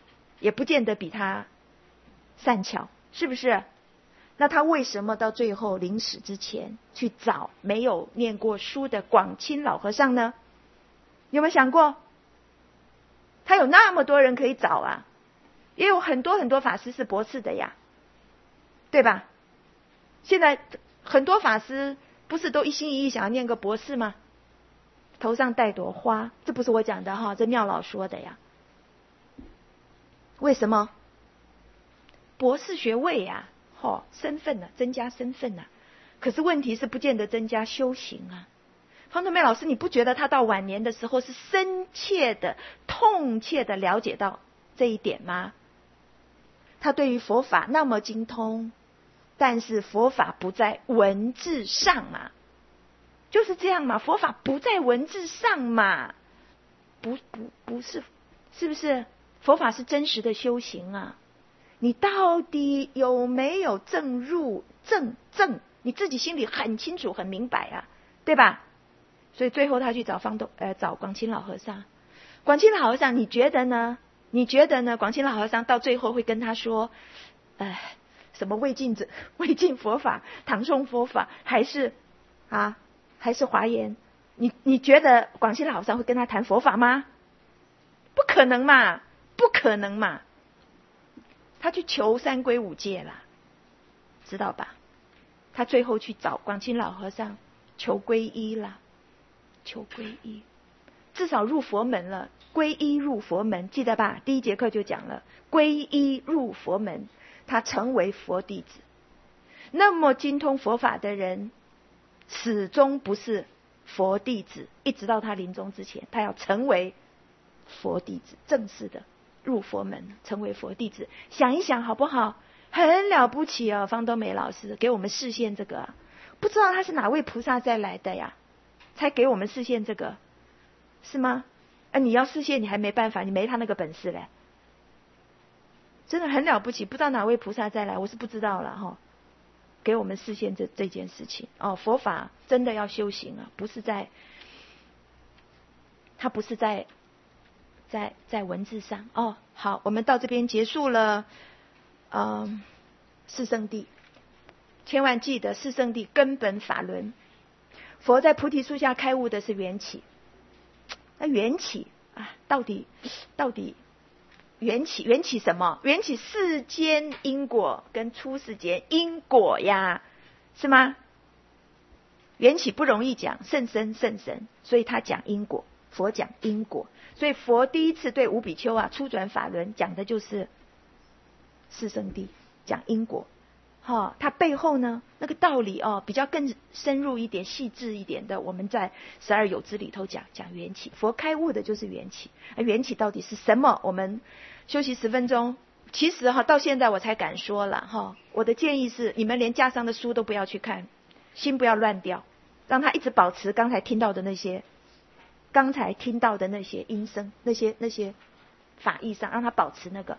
也不见得比他善巧，是不是？那他为什么到最后临死之前去找没有念过书的广钦老和尚呢？有没有想过？他有那么多人可以找啊，也有很多很多法师是博士的呀，对吧？现在很多法师不是都一心一意想要念个博士吗？头上戴朵花，这不是我讲的哈，这妙老说的呀。为什么？博士学位呀，哦，身份呢、啊，增加身份呢、啊。可是问题是不见得增加修行啊。方东梅老师，你不觉得他到晚年的时候是深切的、痛切的了解到这一点吗？他对于佛法那么精通，但是佛法不在文字上嘛，就是这样嘛，佛法不在文字上嘛，不不不是，是不是？佛法是真实的修行啊，你到底有没有证入正正？你自己心里很清楚、很明白啊，对吧？所以最后他去找方东呃找广钦老和尚，广钦老和尚，你觉得呢？你觉得呢？广钦老和尚到最后会跟他说，呃，什么魏晋者魏晋佛法、唐宋佛法，还是啊还是华严？你你觉得广钦老和尚会跟他谈佛法吗？不可能嘛，不可能嘛！他去求三皈五戒啦，知道吧？他最后去找广钦老和尚求皈依啦。求皈依，至少入佛门了。皈依入佛门，记得吧？第一节课就讲了，皈依入佛门，他成为佛弟子。那么精通佛法的人，始终不是佛弟子，一直到他临终之前，他要成为佛弟子，正式的入佛门，成为佛弟子。想一想好不好？很了不起哦，方东梅老师给我们示现这个、啊，不知道他是哪位菩萨再来的呀？才给我们示现这个，是吗？啊，你要示现你还没办法，你没他那个本事嘞，真的很了不起。不知道哪位菩萨再来，我是不知道了哈。给我们示现这这件事情哦，佛法真的要修行啊，不是在，它不是在，在在文字上哦。好，我们到这边结束了，嗯，四圣谛，千万记得四圣谛根本法轮。佛在菩提树下开悟的是缘起，那缘起啊，到底到底缘起缘起什么？缘起世间因果跟出世间因果呀，是吗？缘起不容易讲，甚深甚深，所以他讲因果，佛讲因果，所以佛第一次对五比丘啊初转法轮讲的就是四圣谛，讲因果。哦，它背后呢那个道理哦，比较更深入一点、细致一点的，我们在十二有支里头讲讲缘起。佛开悟的就是缘起，而缘起到底是什么？我们休息十分钟。其实哈，到现在我才敢说了哈。我的建议是，你们连架上的书都不要去看，心不要乱掉，让他一直保持刚才听到的那些，刚才听到的那些音声、那些那些法义上，让他保持那个。